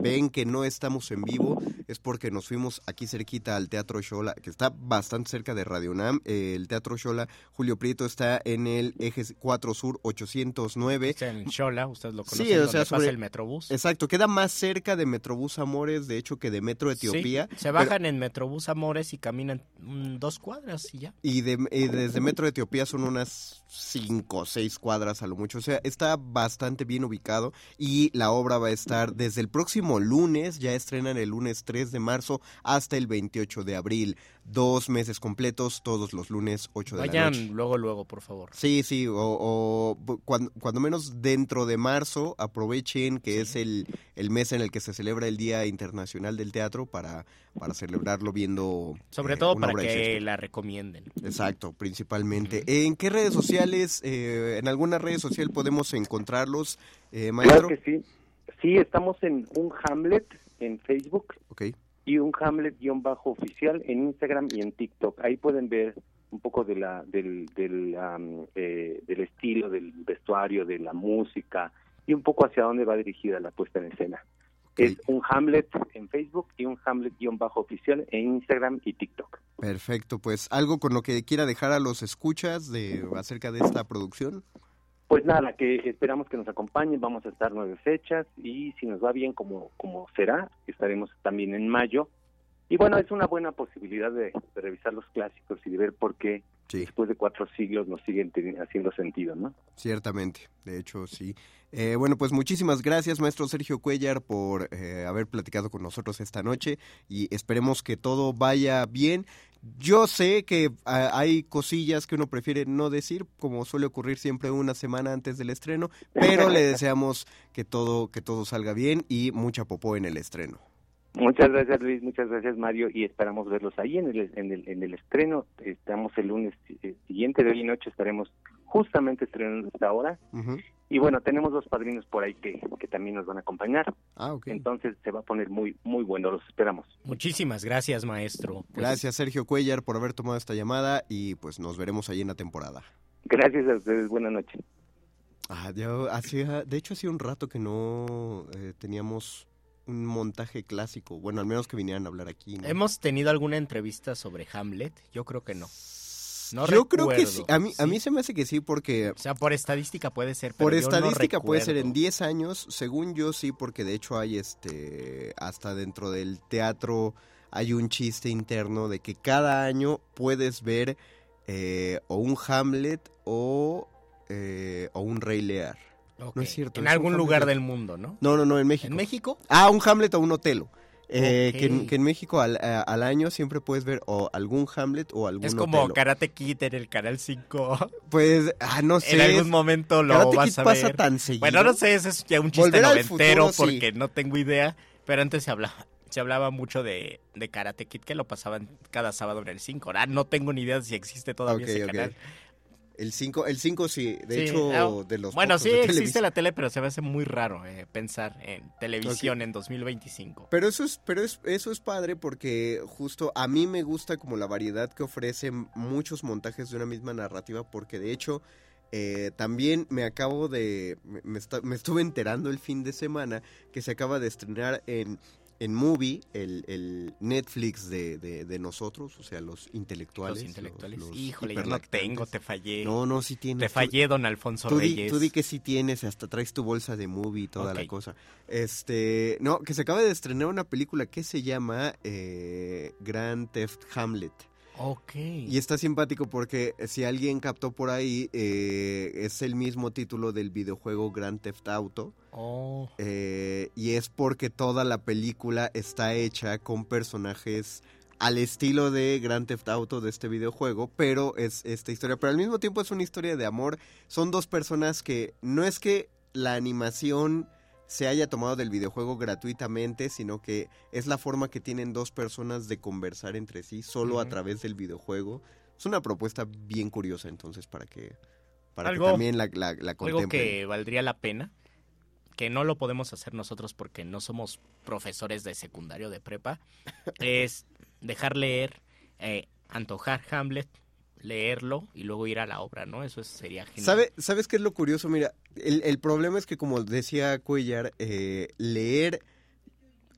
ven que no estamos en vivo es porque nos fuimos aquí cerquita al Teatro Xola, que está bastante cerca de Radio UNAM. Eh, el Teatro Xola, Julio Prieto, está en el eje cuatro Sur ochocientos nueve. Está en Xola, ustedes lo conocen, sí, o sea, donde sobre, pasa el Metrobús. Exacto, queda más cerca de Metrobús Amores, de hecho, que de Metro Etiopía. Sí, se bajan pero, en Metrobús Amores y caminan mm, dos cuadras y ya. Y, de, y desde Metro Etiopía son unas cinco o seis cuadras a lo mucho. O sea, está bastante bien ubicado y la obra va a estar desde el próximo lunes, ya estrenan el lunes tres de marzo hasta el veintiocho de abril. Dos meses completos, todos los lunes, ocho de Vayan la noche. Vayan luego, luego, por favor. Sí, sí, o, o cuando, cuando menos dentro de marzo, aprovechen que sí. es el, el mes en el que se celebra el Día Internacional del Teatro para, para celebrarlo viendo Sobre eh, todo una para obra que la recomienden. Exacto, principalmente. Uh-huh. ¿En qué redes sociales, eh, en alguna red social podemos encontrarlos, eh, maestro? Claro que sí. Sí, estamos en un Hamlet en Facebook. Okay. Y un Hamlet-oficial en Instagram y en TikTok. Ahí pueden ver un poco de la del del, um, eh, del estilo, del vestuario, de la música y un poco hacia dónde va dirigida la puesta en escena. Okay. Es un Hamlet en Facebook y un Hamlet-oficial en Instagram y TikTok. Perfecto, pues algo con lo que quiera dejar a los escuchas de acerca de esta producción. Pues nada, que esperamos que nos acompañen, vamos a estar nueve fechas y si nos va bien como, como será, estaremos también en mayo. Y bueno, es una buena posibilidad de, de revisar los clásicos y de ver por qué sí. después de cuatro siglos nos siguen ten- haciendo sentido, ¿no? Ciertamente, de hecho sí. Eh, bueno, pues muchísimas gracias, maestro Sergio Cuéllar, por eh, haber platicado con nosotros esta noche y esperemos que todo vaya bien. Yo sé que uh, hay cosillas que uno prefiere no decir, como suele ocurrir siempre una semana antes del estreno, pero le deseamos que todo que todo salga bien y mucha popó en el estreno. Muchas gracias, Luis, muchas gracias, Mario, y esperamos verlos ahí en el en el, en el estreno. Estamos el lunes siguiente, de hoy y noche estaremos justamente estrenando esta hora. Uh-huh. Y bueno, tenemos dos padrinos por ahí que, que también nos van a acompañar. Ah, okay. Entonces se va a poner muy muy bueno, los esperamos. Muchísimas gracias, maestro. Pues... Gracias, Sergio Cuéllar, por haber tomado esta llamada y pues nos veremos ahí en la temporada. Gracias a ustedes, buenas noches. Ah, yo hacía, de hecho hacía un rato que no eh, teníamos un montaje clásico, bueno, al menos que vinieran a hablar aquí, ¿no? ¿Hemos tenido alguna entrevista sobre Hamlet? Yo creo que no. No yo recuerdo. creo que sí. A mí, ¿Sí? a mí se me hace que sí porque... O sea, por estadística puede ser, pero Por yo estadística no puede ser en diez años, según yo sí, porque de hecho hay este... Hasta dentro del teatro hay un chiste interno de que cada año puedes ver eh, o un Hamlet o, eh, o un Rey Lear. Okay. No es cierto. En es algún lugar Hamlet. del mundo, ¿no? No, no, no, en México. ¿En México? Ah, un Hamlet o un Otelo. Eh, okay. que, en, que en México al, a, al año siempre puedes ver o algún Hamlet o algún Es como Otelo. Karate Kid en el Canal cinco. Pues, ah, no sé. En algún momento lo Karate vas Kid a ver. pasa tan seguido. Bueno, no sé, ese es ya un chiste Volver al noventero futuro, porque sí. no tengo idea. Pero antes se hablaba, se hablaba mucho de, de Karate Kid, que lo pasaban cada sábado en el cinco. Ahora no tengo ni idea de si existe todavía okay, ese okay. canal. El cinco, el cinco sí, de sí, hecho, no, de los Bueno, sí de existe televisión. la tele, pero se me hace muy raro eh, pensar en televisión okay. en dos mil veinticinco. Pero eso es pero es, eso es padre porque justo a mí me gusta como la variedad que ofrecen muchos montajes de una misma narrativa, porque de hecho eh, también me acabo de me, me, está, me estuve enterando el fin de semana que se acaba de estrenar en En Movie, el, el Netflix de, de, de nosotros, o sea, los intelectuales. Los intelectuales. Los, los Híjole, yo no tengo, te fallé. No, no, sí tienes. Te fallé, don Alfonso tú Reyes. Di, tú di que sí tienes, hasta traes tu bolsa de Movie y toda okay. la cosa. Este, no, que se acaba de estrenar una película que se llama eh, Grand Theft Hamlet. Ok. Y está simpático porque si alguien captó por ahí, eh, es el mismo título del videojuego Grand Theft Auto. Oh. Eh, y es porque toda la película está hecha con personajes al estilo de Grand Theft Auto de este videojuego, pero es esta historia. Pero al mismo tiempo es una historia de amor. Son dos personas que no es que la animación se haya tomado del videojuego gratuitamente, sino que es la forma que tienen dos personas de conversar entre sí solo uh-huh. a través del videojuego. Es una propuesta bien curiosa, entonces, para que, para algo, que también la, la, la contemplen. Algo que valdría la pena, que no lo podemos hacer nosotros porque no somos profesores de secundario, de prepa, es dejar leer, eh, antojar Hamlet, leerlo y luego ir a la obra, ¿no? Eso sería genial. ¿Sabe, ¿Sabes qué es lo curioso? Mira, el, el problema es que, como decía Cuéllar, eh, leer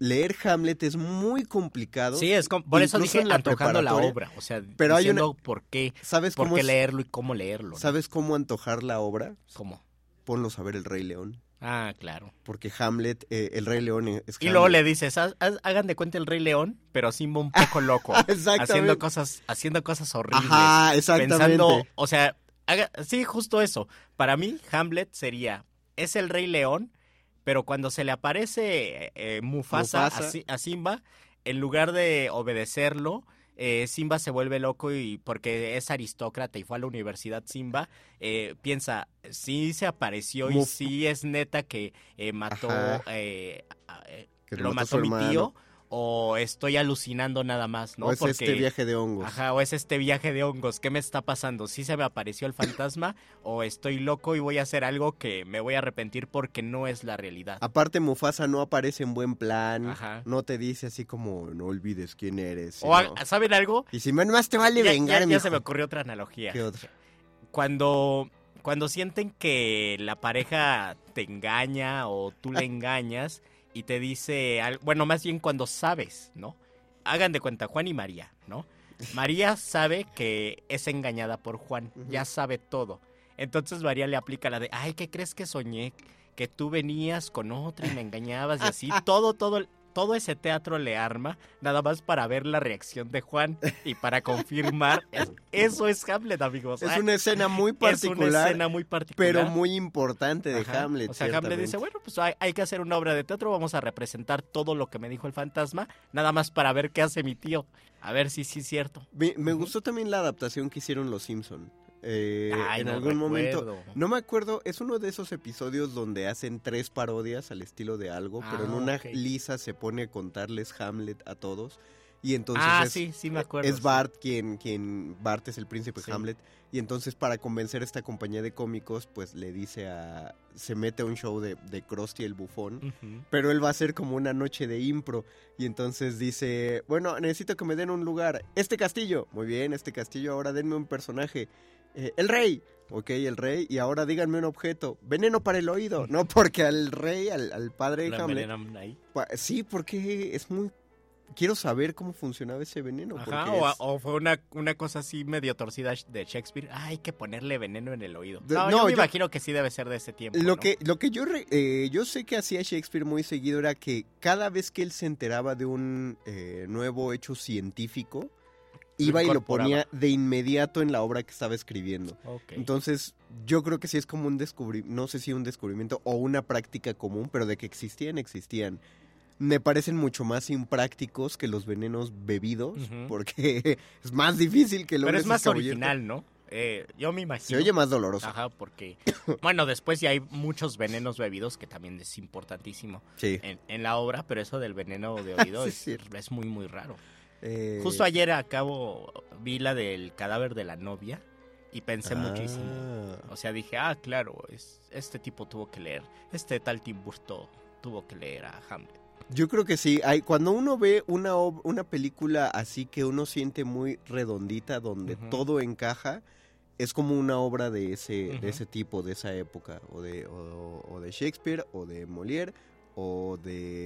leer Hamlet es muy complicado. Sí, es com- por eso incluso dije en la antojando la preparatoria. obra, o sea, Pero hay diciendo una- por qué, ¿Sabes por cómo qué es- leerlo y cómo leerlo, ¿no? ¿Sabes cómo antojar la obra? ¿Cómo? Ponlos a ver El Rey León. Ah, claro. Porque Hamlet, eh, El Rey León es Hamlet. Y luego le dices, "Haz- haz- hagan de cuenta el Rey León, pero Simba un poco loco, Exactamente. haciendo cosas, haciendo cosas horribles, Ajá, exactamente. pensando, o sea, haga, sí, justo eso. Para mí, Hamlet sería, es el Rey León, pero cuando se le aparece eh, Mufasa, Mufasa. A, Si- a Simba, en lugar de obedecerlo, eh, Simba se vuelve loco y porque es aristócrata y fue a la universidad Simba, eh, piensa, sí se apareció y Muf- sí es neta que eh, mató, Ajá. eh, a- eh, Que le lo mató a mató su mi hermano. tío, o estoy alucinando nada más, ¿no? O es Porque, este viaje de hongos. Ajá, o es este viaje de hongos, ¿qué me está pasando? ¿Sí se me apareció el fantasma o estoy loco y voy a hacer algo que me voy a arrepentir porque no es la realidad? Aparte, Mufasa no aparece en buen plan. Ajá. No te dice así como, no olvides quién eres. O, sino- ha- ¿saben algo? Y si más te vale Ya- vengar, ya, ya mijo. se me ocurrió otra analogía. ¿Qué otra? Cuando, cuando sienten que la pareja te engaña o tú le engañas y te dice, al- bueno, más bien cuando sabes, ¿no? Hagan de cuenta, Juan y María, ¿no? María sabe que es engañada por Juan, ya sabe todo. Entonces María le aplica la de, ay, ¿qué crees que soñé? Que tú venías con otra y me engañabas y así, todo, todo, todo ese teatro le arma, nada más para ver la reacción de Juan y para confirmar. Es- eso es Hamlet, amigos. Es Ah, una escena muy es una particular, escena muy particular. pero muy importante de Ajá. Hamlet. O sea, Hamlet ciertamente. dice, bueno, pues hay, hay que hacer una obra de teatro, vamos a representar todo lo que me dijo el fantasma, nada más para ver qué hace mi tío. A ver si sí es cierto. Me, me gustó también la adaptación que hicieron Los Simpson. Eh, Ay, en no algún momento, recuerdo. no me acuerdo, es uno de esos episodios donde hacen tres parodias al estilo de algo, pero en Ah, una ok. Lisa se pone a contarles Hamlet a todos y entonces Ah, es, sí, sí me acuerdo. es sí. Bart quien, quien, Bart es el príncipe Sí. Hamlet y entonces para convencer a esta compañía de cómicos pues le dice a, se mete a un show de, de Krusty el bufón. Ujú. Pero él va a hacer como una noche de impro. Y entonces dice, bueno, necesito que me den un lugar. Este castillo. Muy bien, este castillo. Ahora denme un personaje. Eh, el rey. Ok, el rey. Y ahora díganme un objeto. Veneno para el oído. No, porque al rey, al, al padre de Lo Hamlet. envenenan ahí. pa- Sí, porque es muy... Quiero saber cómo funcionaba ese veneno. Ajá, porque o, es- o fue una, una cosa así medio torcida de Shakespeare. Ah, hay que ponerle veneno en el oído. De- No, no, yo me yo- imagino que sí debe ser de ese tiempo. Lo ¿no? que, lo que yo, re- eh, yo sé que hacía Shakespeare muy seguido era que cada vez que él se enteraba de un eh, nuevo hecho científico, iba y lo incorporaba. ponía de inmediato en la obra que estaba escribiendo. Ok. Entonces, yo creo que sí es como un descubrimiento, no sé si un descubrimiento o una práctica común, pero de que existían, existían. Me parecen mucho más imprácticos que los venenos bebidos, Ujú. porque es más difícil que lo Pero es más original, ¿no? Eh, yo me imagino. Se oye más doloroso. Ajá, porque, bueno, después ya hay muchos venenos bebidos, que también es importantísimo Sí. en, en la obra, pero eso del veneno de oído Sí, es, es cierto. es muy, muy raro. Eh, Justo ayer acabo, vi la del cadáver de la novia y pensé ah, muchísimo. O sea, dije, ah, claro, es, este tipo tuvo que leer, este tal Tim Burton tuvo que leer a Hamlet. Yo creo que sí. Hay, cuando uno ve una, ob- una película así que uno siente muy redondita, donde Ujú. todo encaja, es como una obra de ese, Ujú. de ese tipo, de esa época, o de, o, o de Shakespeare, o de Molière, o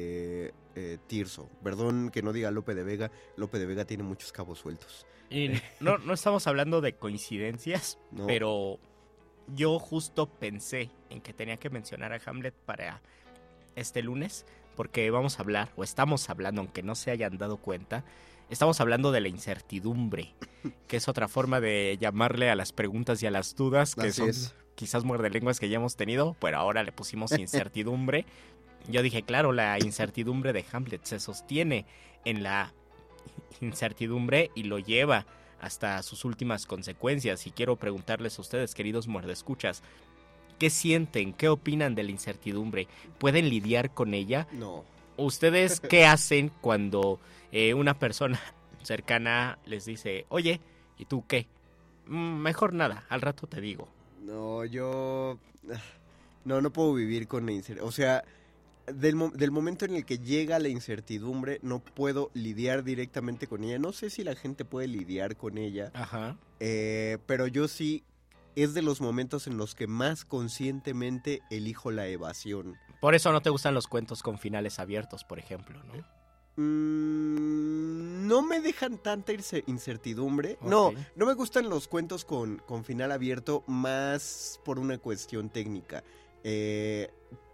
de eh, Tirso. Perdón que no diga Lope de Vega, Lope de Vega tiene muchos cabos sueltos. Y no, no estamos hablando de coincidencias, No. pero yo justo pensé en que tenía que mencionar a Hamlet para este lunes, porque vamos a hablar, o estamos hablando, aunque no se hayan dado cuenta, estamos hablando de la incertidumbre, que es otra forma de llamarle a las preguntas y a las dudas, que Así son es. quizás muerdelenguas que ya hemos tenido, pero ahora le pusimos incertidumbre. Yo dije, claro, la incertidumbre de Hamlet se sostiene en la incertidumbre y lo lleva hasta sus últimas consecuencias. Y quiero preguntarles a ustedes, queridos muerdescuchas, ¿qué sienten? ¿Qué opinan de la incertidumbre? ¿Pueden lidiar con ella? No. ¿Ustedes qué hacen cuando eh, una persona cercana les dice, oye, ¿y tú qué? Mm, mejor nada, al rato te digo. No, yo... No, no puedo vivir con la incertidumbre. O sea, del, mo- del momento en el que llega la incertidumbre, no puedo lidiar directamente con ella. No sé si la gente puede lidiar con ella, Ajá. eh, pero yo sí, es de los momentos en los que más conscientemente elijo la evasión. Por eso no te gustan los cuentos con finales abiertos, por ejemplo, ¿no? Mm, no me dejan tanta incertidumbre. Okay. No, no me gustan los cuentos con, con final abierto, más por una cuestión técnica. Eh...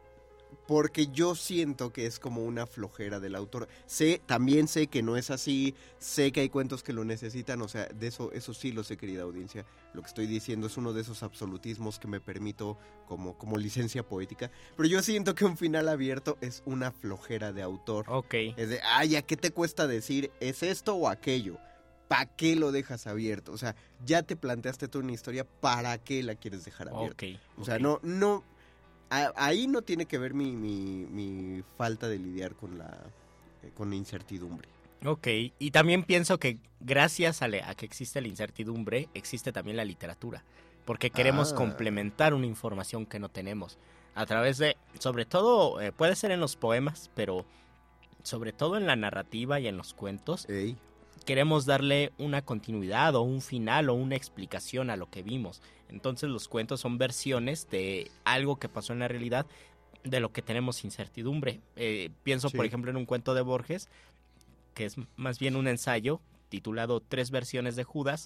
Porque yo siento que es como una flojera del autor. Sé, también sé que no es así, sé que hay cuentos que lo necesitan, o sea, de eso, eso sí lo sé, querida audiencia. Lo que estoy diciendo es uno de esos absolutismos que me permito como, como licencia poética. Pero yo siento que un final abierto es una flojera de autor. Ok. Es de, ay, ¿a qué te cuesta decir es esto o aquello? ¿Para qué lo dejas abierto? O sea, ya te planteaste toda una historia, ¿para qué la quieres dejar abierta? Okay, o sea, okay. no, no... Ahí no tiene que ver mi, mi, mi falta de lidiar con la, con la incertidumbre. Ok, y también pienso que gracias a, le, a que existe la incertidumbre, existe también la literatura. Porque queremos ah. complementar una información que no tenemos. A través de, sobre todo, eh, puede ser en los poemas, pero sobre todo en la narrativa y en los cuentos. Ey. Queremos darle una continuidad o un final o una explicación a lo que vimos. Entonces los cuentos son versiones de algo que pasó en la realidad, de lo que tenemos incertidumbre. Eh, pienso, sí. por ejemplo, en un cuento de Borges, que es más bien un ensayo titulado Tres versiones de Judas,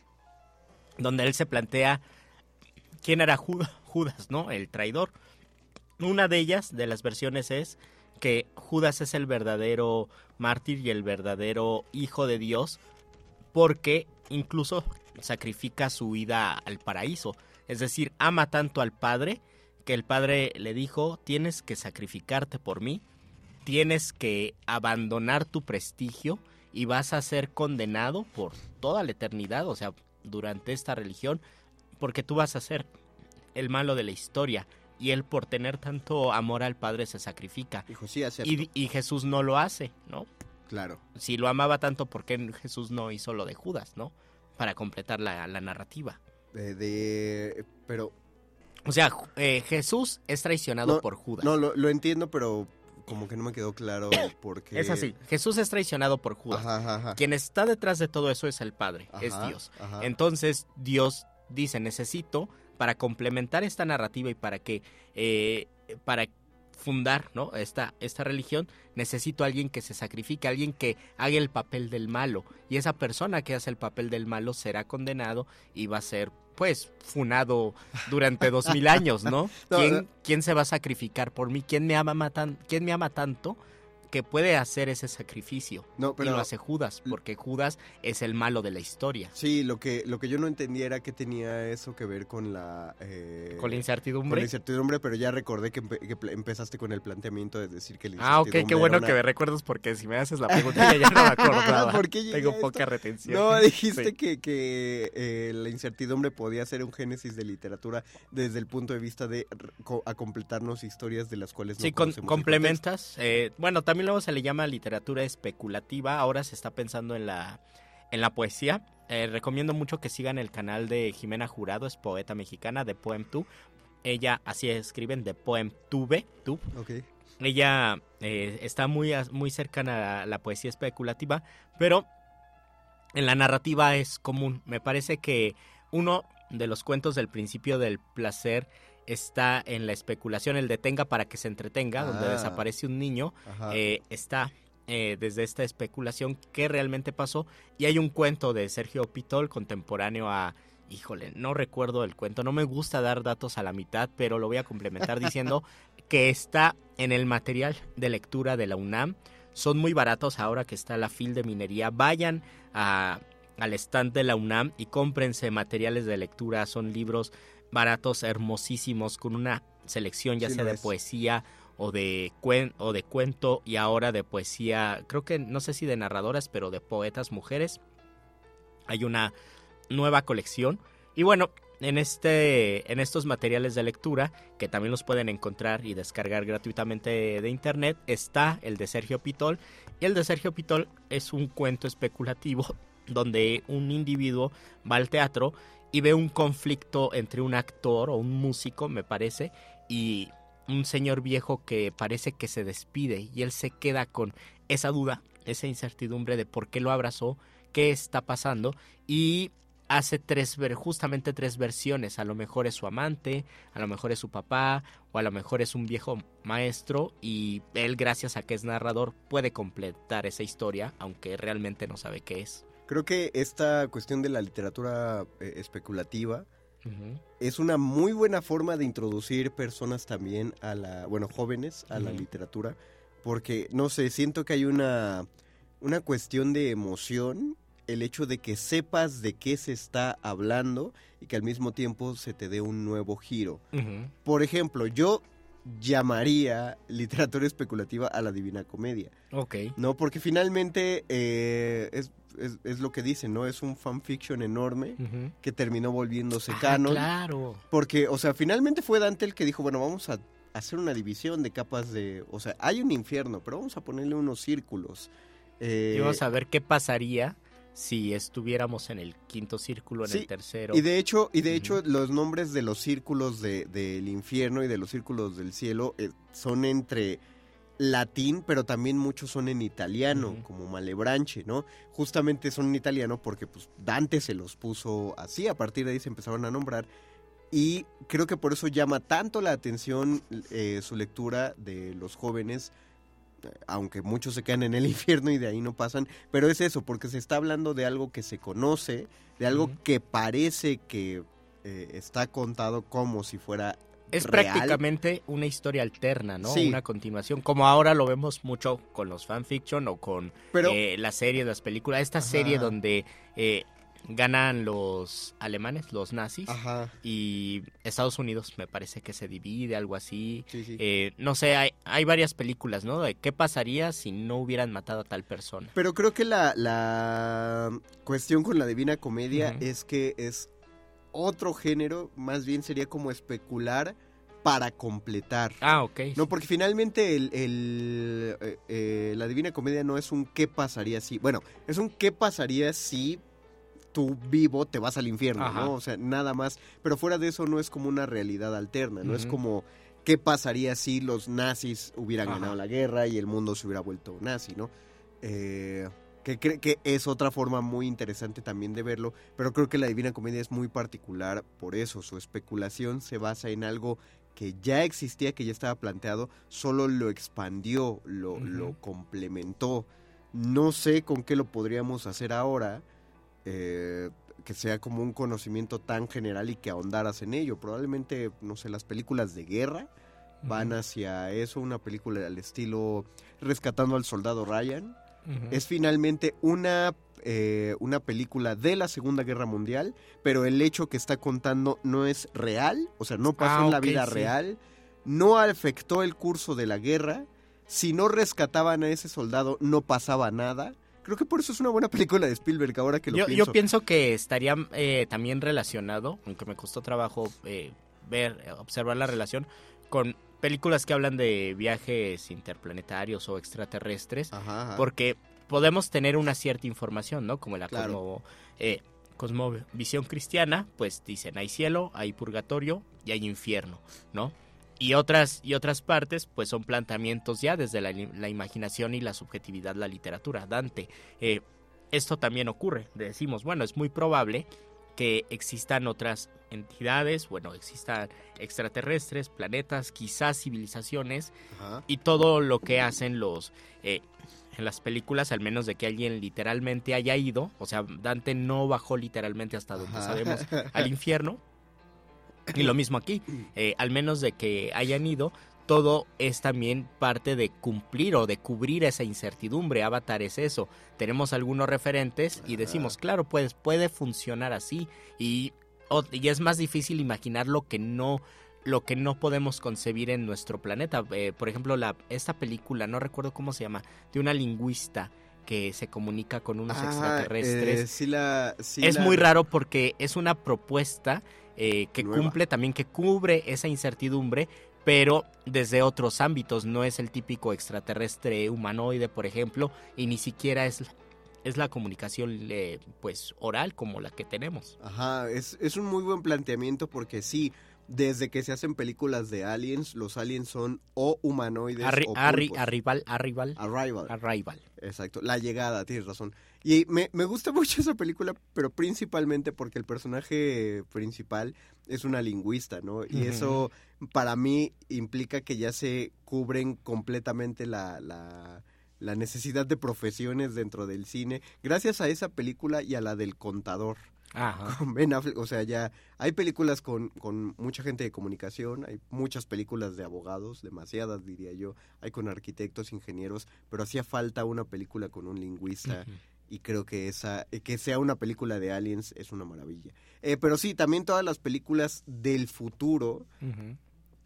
donde él se plantea quién era Judas, ¿no? El traidor. Una de ellas, de las versiones, es que Judas es el verdadero mártir y el verdadero hijo de Dios, porque incluso sacrifica su vida al paraíso. Es decir, ama tanto al Padre que el Padre le dijo, tienes que sacrificarte por mí, tienes que abandonar tu prestigio y vas a ser condenado por toda la eternidad, o sea, durante esta religión, porque tú vas a ser el malo de la historia. Y él, por tener tanto amor al Padre, se sacrifica. Dijo, sí, acepto. Y, y Jesús no lo hace, ¿no? Claro. Si lo amaba tanto, ¿por qué Jesús no hizo lo de Judas, no? Para completar la, la narrativa. De, de... Pero... O sea, eh, Jesús es traicionado no, por Judas. No, lo, lo entiendo, pero como que no me quedó claro por qué... Es así, Jesús es traicionado por Judas. Ajá, ajá, ajá. Quien está detrás de todo eso es el Padre, ajá, es Dios. Ajá. Entonces, Dios dice, necesito... para complementar esta narrativa y para que eh, para fundar, ¿no? esta, esta religión, necesito a alguien que se sacrifique, alguien que haga el papel del malo, y esa persona que hace el papel del malo será condenado y va a ser, pues, funado durante dos mil años, ¿no? no ¿Quién, no. ¿Quién se va a sacrificar por mí? ¿Quién me ama, matan, quién me ama tanto que puede hacer ese sacrificio? No, pero y lo hace Judas, porque Judas es el malo de la historia. Sí, lo que lo que yo no entendía era que tenía eso que ver con la... Eh, ¿Con la incertidumbre? Con la incertidumbre, pero ya recordé que, empe que empezaste con el planteamiento de decir que la Ah, incertidumbre... ok, qué bueno una... que me recuerdas, porque si me haces la pregunta ya, ya no me acordaba. ¿Por qué Tengo esto? poca retención. No, dijiste sí. que, que eh, la incertidumbre podía ser un génesis de literatura desde el punto de vista de a completarnos historias de las cuales no sí, con, conocemos. complementas. Eh, bueno, también luego se le llama literatura especulativa. Ahora se está pensando en la, en la poesía. Eh, recomiendo mucho que sigan el canal de Jimena Jurado, es poeta mexicana, de PoemTube. Ella, así escriben, de PoemTube. Okay. Ella eh, está muy, muy cercana a la poesía especulativa, pero en la narrativa es común. Me parece que uno de los cuentos del principio del placer está en la especulación, el detenga para que se entretenga, ah. donde desaparece un niño. Eh, está eh, desde esta especulación qué realmente pasó. Y hay un cuento de Sergio Pitol, contemporáneo a... Híjole, no recuerdo el cuento, no me gusta dar datos a la mitad, pero lo voy a complementar diciendo que está en el material de lectura de la UNAM. Son muy baratos ahora que está la FIL de minería. Vayan a, al stand de la UNAM y cómprense materiales de lectura. Son libros baratos, hermosísimos, con una selección ya sí, sea de es. poesía o de, cuen, o de cuento, y ahora de poesía, creo que no sé si de narradoras, pero de poetas mujeres. Hay una nueva colección. Y bueno, en este en estos materiales de lectura, que también los pueden encontrar y descargar gratuitamente de, de internet, está el de Sergio Pitol. Y el de Sergio Pitol es un cuento especulativo donde un individuo va al teatro y ve un conflicto entre un actor o un músico, me parece, y un señor viejo que parece que se despide, y él se queda con esa duda, esa incertidumbre de por qué lo abrazó, qué está pasando, y hace tres ver justamente tres versiones. A lo mejor es su amante, a lo mejor es su papá, o a lo mejor es un viejo maestro, y él, gracias a que es narrador, puede completar esa historia, aunque realmente no sabe qué es. Creo que esta cuestión de la literatura eh, especulativa uh-huh. es una muy buena forma de introducir personas también a la, bueno, jóvenes a uh-huh. la literatura, porque, no sé, siento que hay una, una cuestión de emoción, el hecho de que sepas de qué se está hablando y que al mismo tiempo se te dé un nuevo giro. Uh-huh. Por ejemplo, yo llamaría literatura especulativa a la Divina Comedia. Ok. ¿No? Porque finalmente eh, es, es, es lo que dicen, ¿no? Es un fanfiction enorme uh-huh. que terminó volviéndose ah, canon. Claro. Porque, o sea, finalmente fue Dante el que dijo, bueno, vamos a hacer una división de capas de... O sea, hay un infierno, pero vamos a ponerle unos círculos. Eh, y vamos a ver qué pasaría si estuviéramos en el quinto círculo, en sí, el tercero. Y de hecho, y de uh-huh. hecho los nombres de los círculos de, del infierno y de los círculos del cielo eh, son entre latín, pero también muchos son en italiano, uh-huh. como Malebranche, ¿no? Justamente son en italiano porque pues Dante se los puso así, a partir de ahí se empezaron a nombrar. Y creo que por eso llama tanto la atención eh, su lectura de los jóvenes, aunque muchos se quedan en el infierno y de ahí no pasan, pero es eso, porque se está hablando de algo que se conoce, de algo uh-huh. que parece que eh, está contado como si fuera es real. Prácticamente una historia alterna, ¿no? Sí. Una continuación, como ahora lo vemos mucho con los fanfiction o con pero, eh, las series, las películas, esta ajá. serie donde eh, ganan los alemanes, los nazis, ajá. y Estados Unidos me parece que se divide, algo así. Sí, sí. Eh, no sé, hay, hay varias películas, ¿no? De qué pasaría si no hubieran matado a tal persona. Pero creo que la, la cuestión con la Divina Comedia uh-huh. es que es otro género, más bien sería como especular para completar. Ah, ok. No, porque finalmente el, el, eh, eh, la Divina Comedia no es un qué pasaría si... Bueno, es un qué pasaría si... tú vivo te vas al infierno, ajá. ¿no? O sea, nada más. Pero fuera de eso no es como una realidad alterna, no uh-huh. es como qué pasaría si los nazis hubieran ajá. ganado la guerra y el mundo se hubiera vuelto nazi, ¿no? Eh, que, que, que es otra forma muy interesante también de verlo, pero creo que la Divina Comedia es muy particular por eso. Su especulación se basa en algo que ya existía, que ya estaba planteado, solo lo expandió, lo, uh-huh. lo complementó. No sé con qué lo podríamos hacer ahora, Eh, que sea como un conocimiento tan general y que ahondaras en ello. Probablemente, no sé, las películas de guerra uh-huh. van hacia eso, una película al estilo Rescatando al Soldado Ryan. Uh-huh. Es finalmente una, eh, una película de la Segunda Guerra Mundial, pero el hecho que está contando no es real, o sea, no pasó ah, en la okay, vida sí. real, no afectó el curso de la guerra. Si no rescataban a ese soldado, no pasaba nada. Creo que por eso es una buena película de Spielberg, ahora que lo yo, pienso. Yo pienso que estaría eh, también relacionado, aunque me costó trabajo eh, ver, observar la relación, con películas que hablan de viajes interplanetarios o extraterrestres, ajá, ajá. porque podemos tener una cierta información, ¿no? Como la claro. cosmo, eh, cosmovisión cristiana, pues dicen, hay cielo, hay purgatorio y hay infierno, ¿no? Y otras, y otras partes, pues son planteamientos ya desde la, la imaginación y la subjetividad, la literatura. Dante, eh, esto también ocurre. Decimos, bueno, es muy probable que existan otras entidades, bueno, existan extraterrestres, planetas, quizás civilizaciones, ajá. y todo lo que hacen los... Eh, en las películas, al menos de que alguien literalmente haya ido, o sea, Dante no bajó literalmente hasta donde ajá. sabemos al infierno. Y lo mismo aquí, eh, al menos de que hayan ido, todo es también parte de cumplir o de cubrir esa incertidumbre. Avatar es eso. Tenemos algunos referentes y decimos, claro, pues puede funcionar así. Y, oh, y es más difícil imaginar lo que no, lo que no podemos concebir en nuestro planeta. Eh, por ejemplo, la, esta película, no recuerdo cómo se llama, de una lingüista que se comunica con unos ah, extraterrestres. Eh, sí la, sí es la... muy raro porque es una propuesta... Eh, que Nueva. cumple también, que cubre esa incertidumbre, pero desde otros ámbitos. No es el típico extraterrestre humanoide, por ejemplo, y ni siquiera es, es la comunicación eh, pues oral como la que tenemos. Ajá, es, es un muy buen planteamiento porque sí, desde que se hacen películas de aliens, los aliens son o humanoides Arri- o arri- pulpos. arrival, arrival. Arrival. Arrival. Exacto, La Llegada, tienes razón. Y me, me gusta mucho esa película, pero principalmente porque el personaje principal es una lingüista, ¿no? Y uh-huh. eso para mí implica que ya se cubren completamente la... la la necesidad de profesiones dentro del cine, gracias a esa película y a la del Contador. Ajá. Con Ben Affleck, o sea, ya hay películas con, con mucha gente de comunicación, hay muchas películas de abogados, demasiadas diría yo, hay con arquitectos, ingenieros, pero hacía falta una película con un lingüista. Uh-huh. Y creo que esa que sea una película de aliens es una maravilla. Eh, pero sí, también todas las películas del futuro, uh-huh.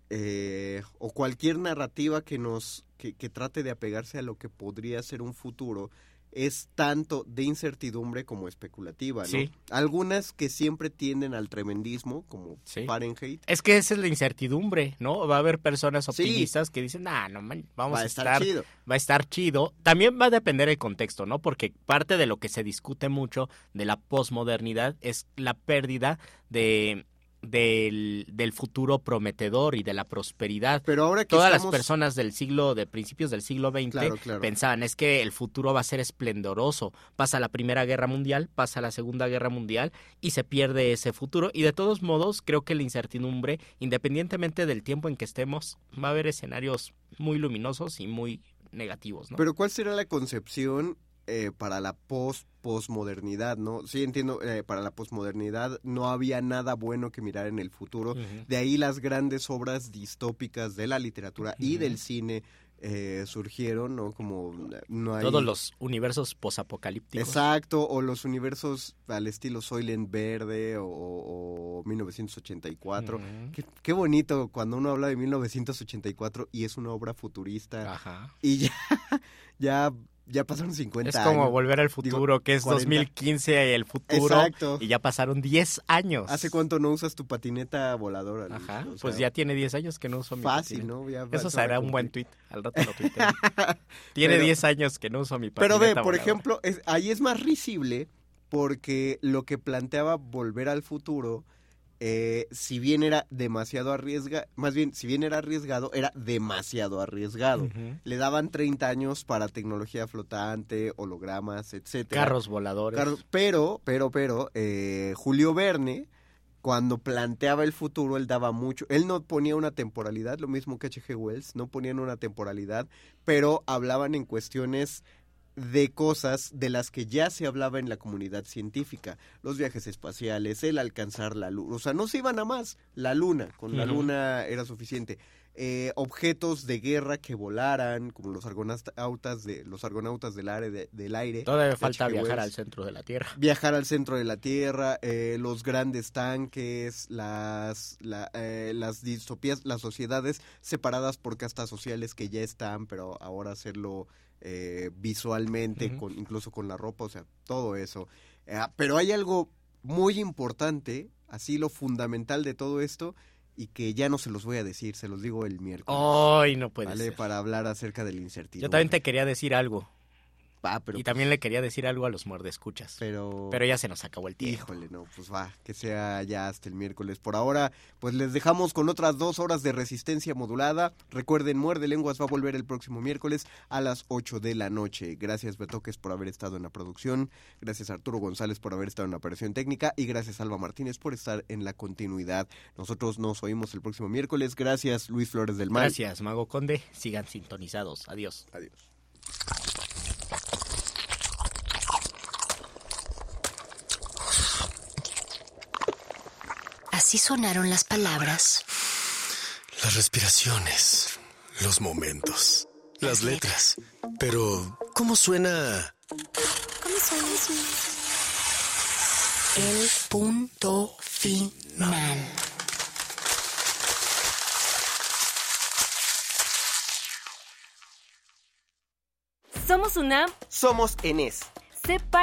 eh, o cualquier narrativa que nos que, que trate de apegarse a lo que podría ser un futuro, es tanto de incertidumbre como especulativa, ¿no? Sí. Algunas que siempre tienden al tremendismo, como sí. Fahrenheit. Es que esa es la incertidumbre, ¿no? Va a haber personas optimistas sí. que dicen, ah, no, man, vamos va a estar, estar chido. Va a estar chido. También va a depender el contexto, ¿no? Porque parte de lo que se discute mucho de la posmodernidad es la pérdida de... Del, del futuro prometedor y de la prosperidad. Pero ahora que todas estamos... las personas del siglo, de principios del siglo veinte, claro, claro. pensaban, es que el futuro va a ser esplendoroso. Pasa la Primera Guerra Mundial, pasa la Segunda Guerra Mundial y se pierde ese futuro. Y de todos modos, creo que la incertidumbre, independientemente del tiempo en que estemos, va a haber escenarios muy luminosos y muy negativos, ¿no? Pero ¿cuál será la concepción eh, para la post posmodernidad, ¿no? Sí entiendo, eh, para la posmodernidad no había nada bueno que mirar en el futuro, uh-huh. de ahí las grandes obras distópicas de la literatura uh-huh. y del cine eh, surgieron, ¿no? Como no hay... Todos los universos posapocalípticos. Exacto, o los universos al estilo Soylent Verde o, o mil novecientos ochenta y cuatro. Uh-huh. Qué, qué bonito cuando uno habla de mil novecientos ochenta y cuatro y es una obra futurista. Ajá. Y ya, ya Ya pasaron cincuenta años. Es como años. Volver al Futuro, Digo, que es cuarenta. dos mil quince el futuro. Exacto. Y ya pasaron diez años. ¿Hace cuánto no usas tu patineta voladora? Luis? Ajá, o sea, pues ya tiene diez años que no uso mi fácil, patineta. ¿no? Ya Eso será un buen tuit. Al rato lo tuiteo. Tiene pero, diez años que no uso mi patineta Pero ve, por voladora. ejemplo, es, ahí es más risible porque lo que planteaba Volver al Futuro... Eh, si bien era demasiado arriesgado, más bien, si bien era arriesgado, era demasiado arriesgado. Uh-huh. Le daban treinta años para tecnología flotante, hologramas, etcétera. Carros voladores. Car- pero, pero, pero, eh, Julio Verne, cuando planteaba el futuro, él daba mucho, él no ponía una temporalidad, lo mismo que H G Wells, no ponían una temporalidad, pero hablaban en cuestiones de cosas de las que ya se hablaba en la comunidad científica, los viajes espaciales, el alcanzar la luna, o sea, no se iban a más, la luna, con la uh-huh. luna era suficiente, eh, objetos de guerra que volaran, como los argonautas, de, los argonautas del aire, de, del aire. Todavía falta viajar al centro de la Tierra. Viajar al centro de la Tierra, eh, los grandes tanques, las, la, eh, las distopías, las sociedades separadas por castas sociales que ya están, pero ahora hacerlo... Eh, visualmente, uh-huh. con, incluso con la ropa, o sea, todo eso. Eh, pero hay algo muy importante, así lo fundamental de todo esto, y que ya no se los voy a decir, se los digo el miércoles. ¡Ay, no puede ¿vale? ser! Para hablar acerca de la incertidumbre. Yo también te quería decir algo. Ah, pero y pues, también le quería decir algo a los muerdescuchas. Pero... Pero ya se nos acabó el tiempo. Híjole, no, pues va, que sea ya hasta el miércoles. Por ahora, pues les dejamos con otras dos horas de resistencia modulada. Recuerden, Muerde Lenguas va a volver el próximo miércoles a las ocho de la noche. Gracias, Betoques, por haber estado en la producción. Gracias, Arturo González, por haber estado en la operación técnica. Y gracias, Alba Martínez, por estar en la continuidad. Nosotros nos oímos el próximo miércoles. Gracias, Luis Flores del Mal. Gracias, Mago Conde. Sigan sintonizados. Adiós. Adiós. Así sonaron las palabras. Las respiraciones, los momentos, las letras. Pero, ¿cómo suena? ¿Cómo suena eso? El punto final. Somos UNAM. Somos ENES. Sepa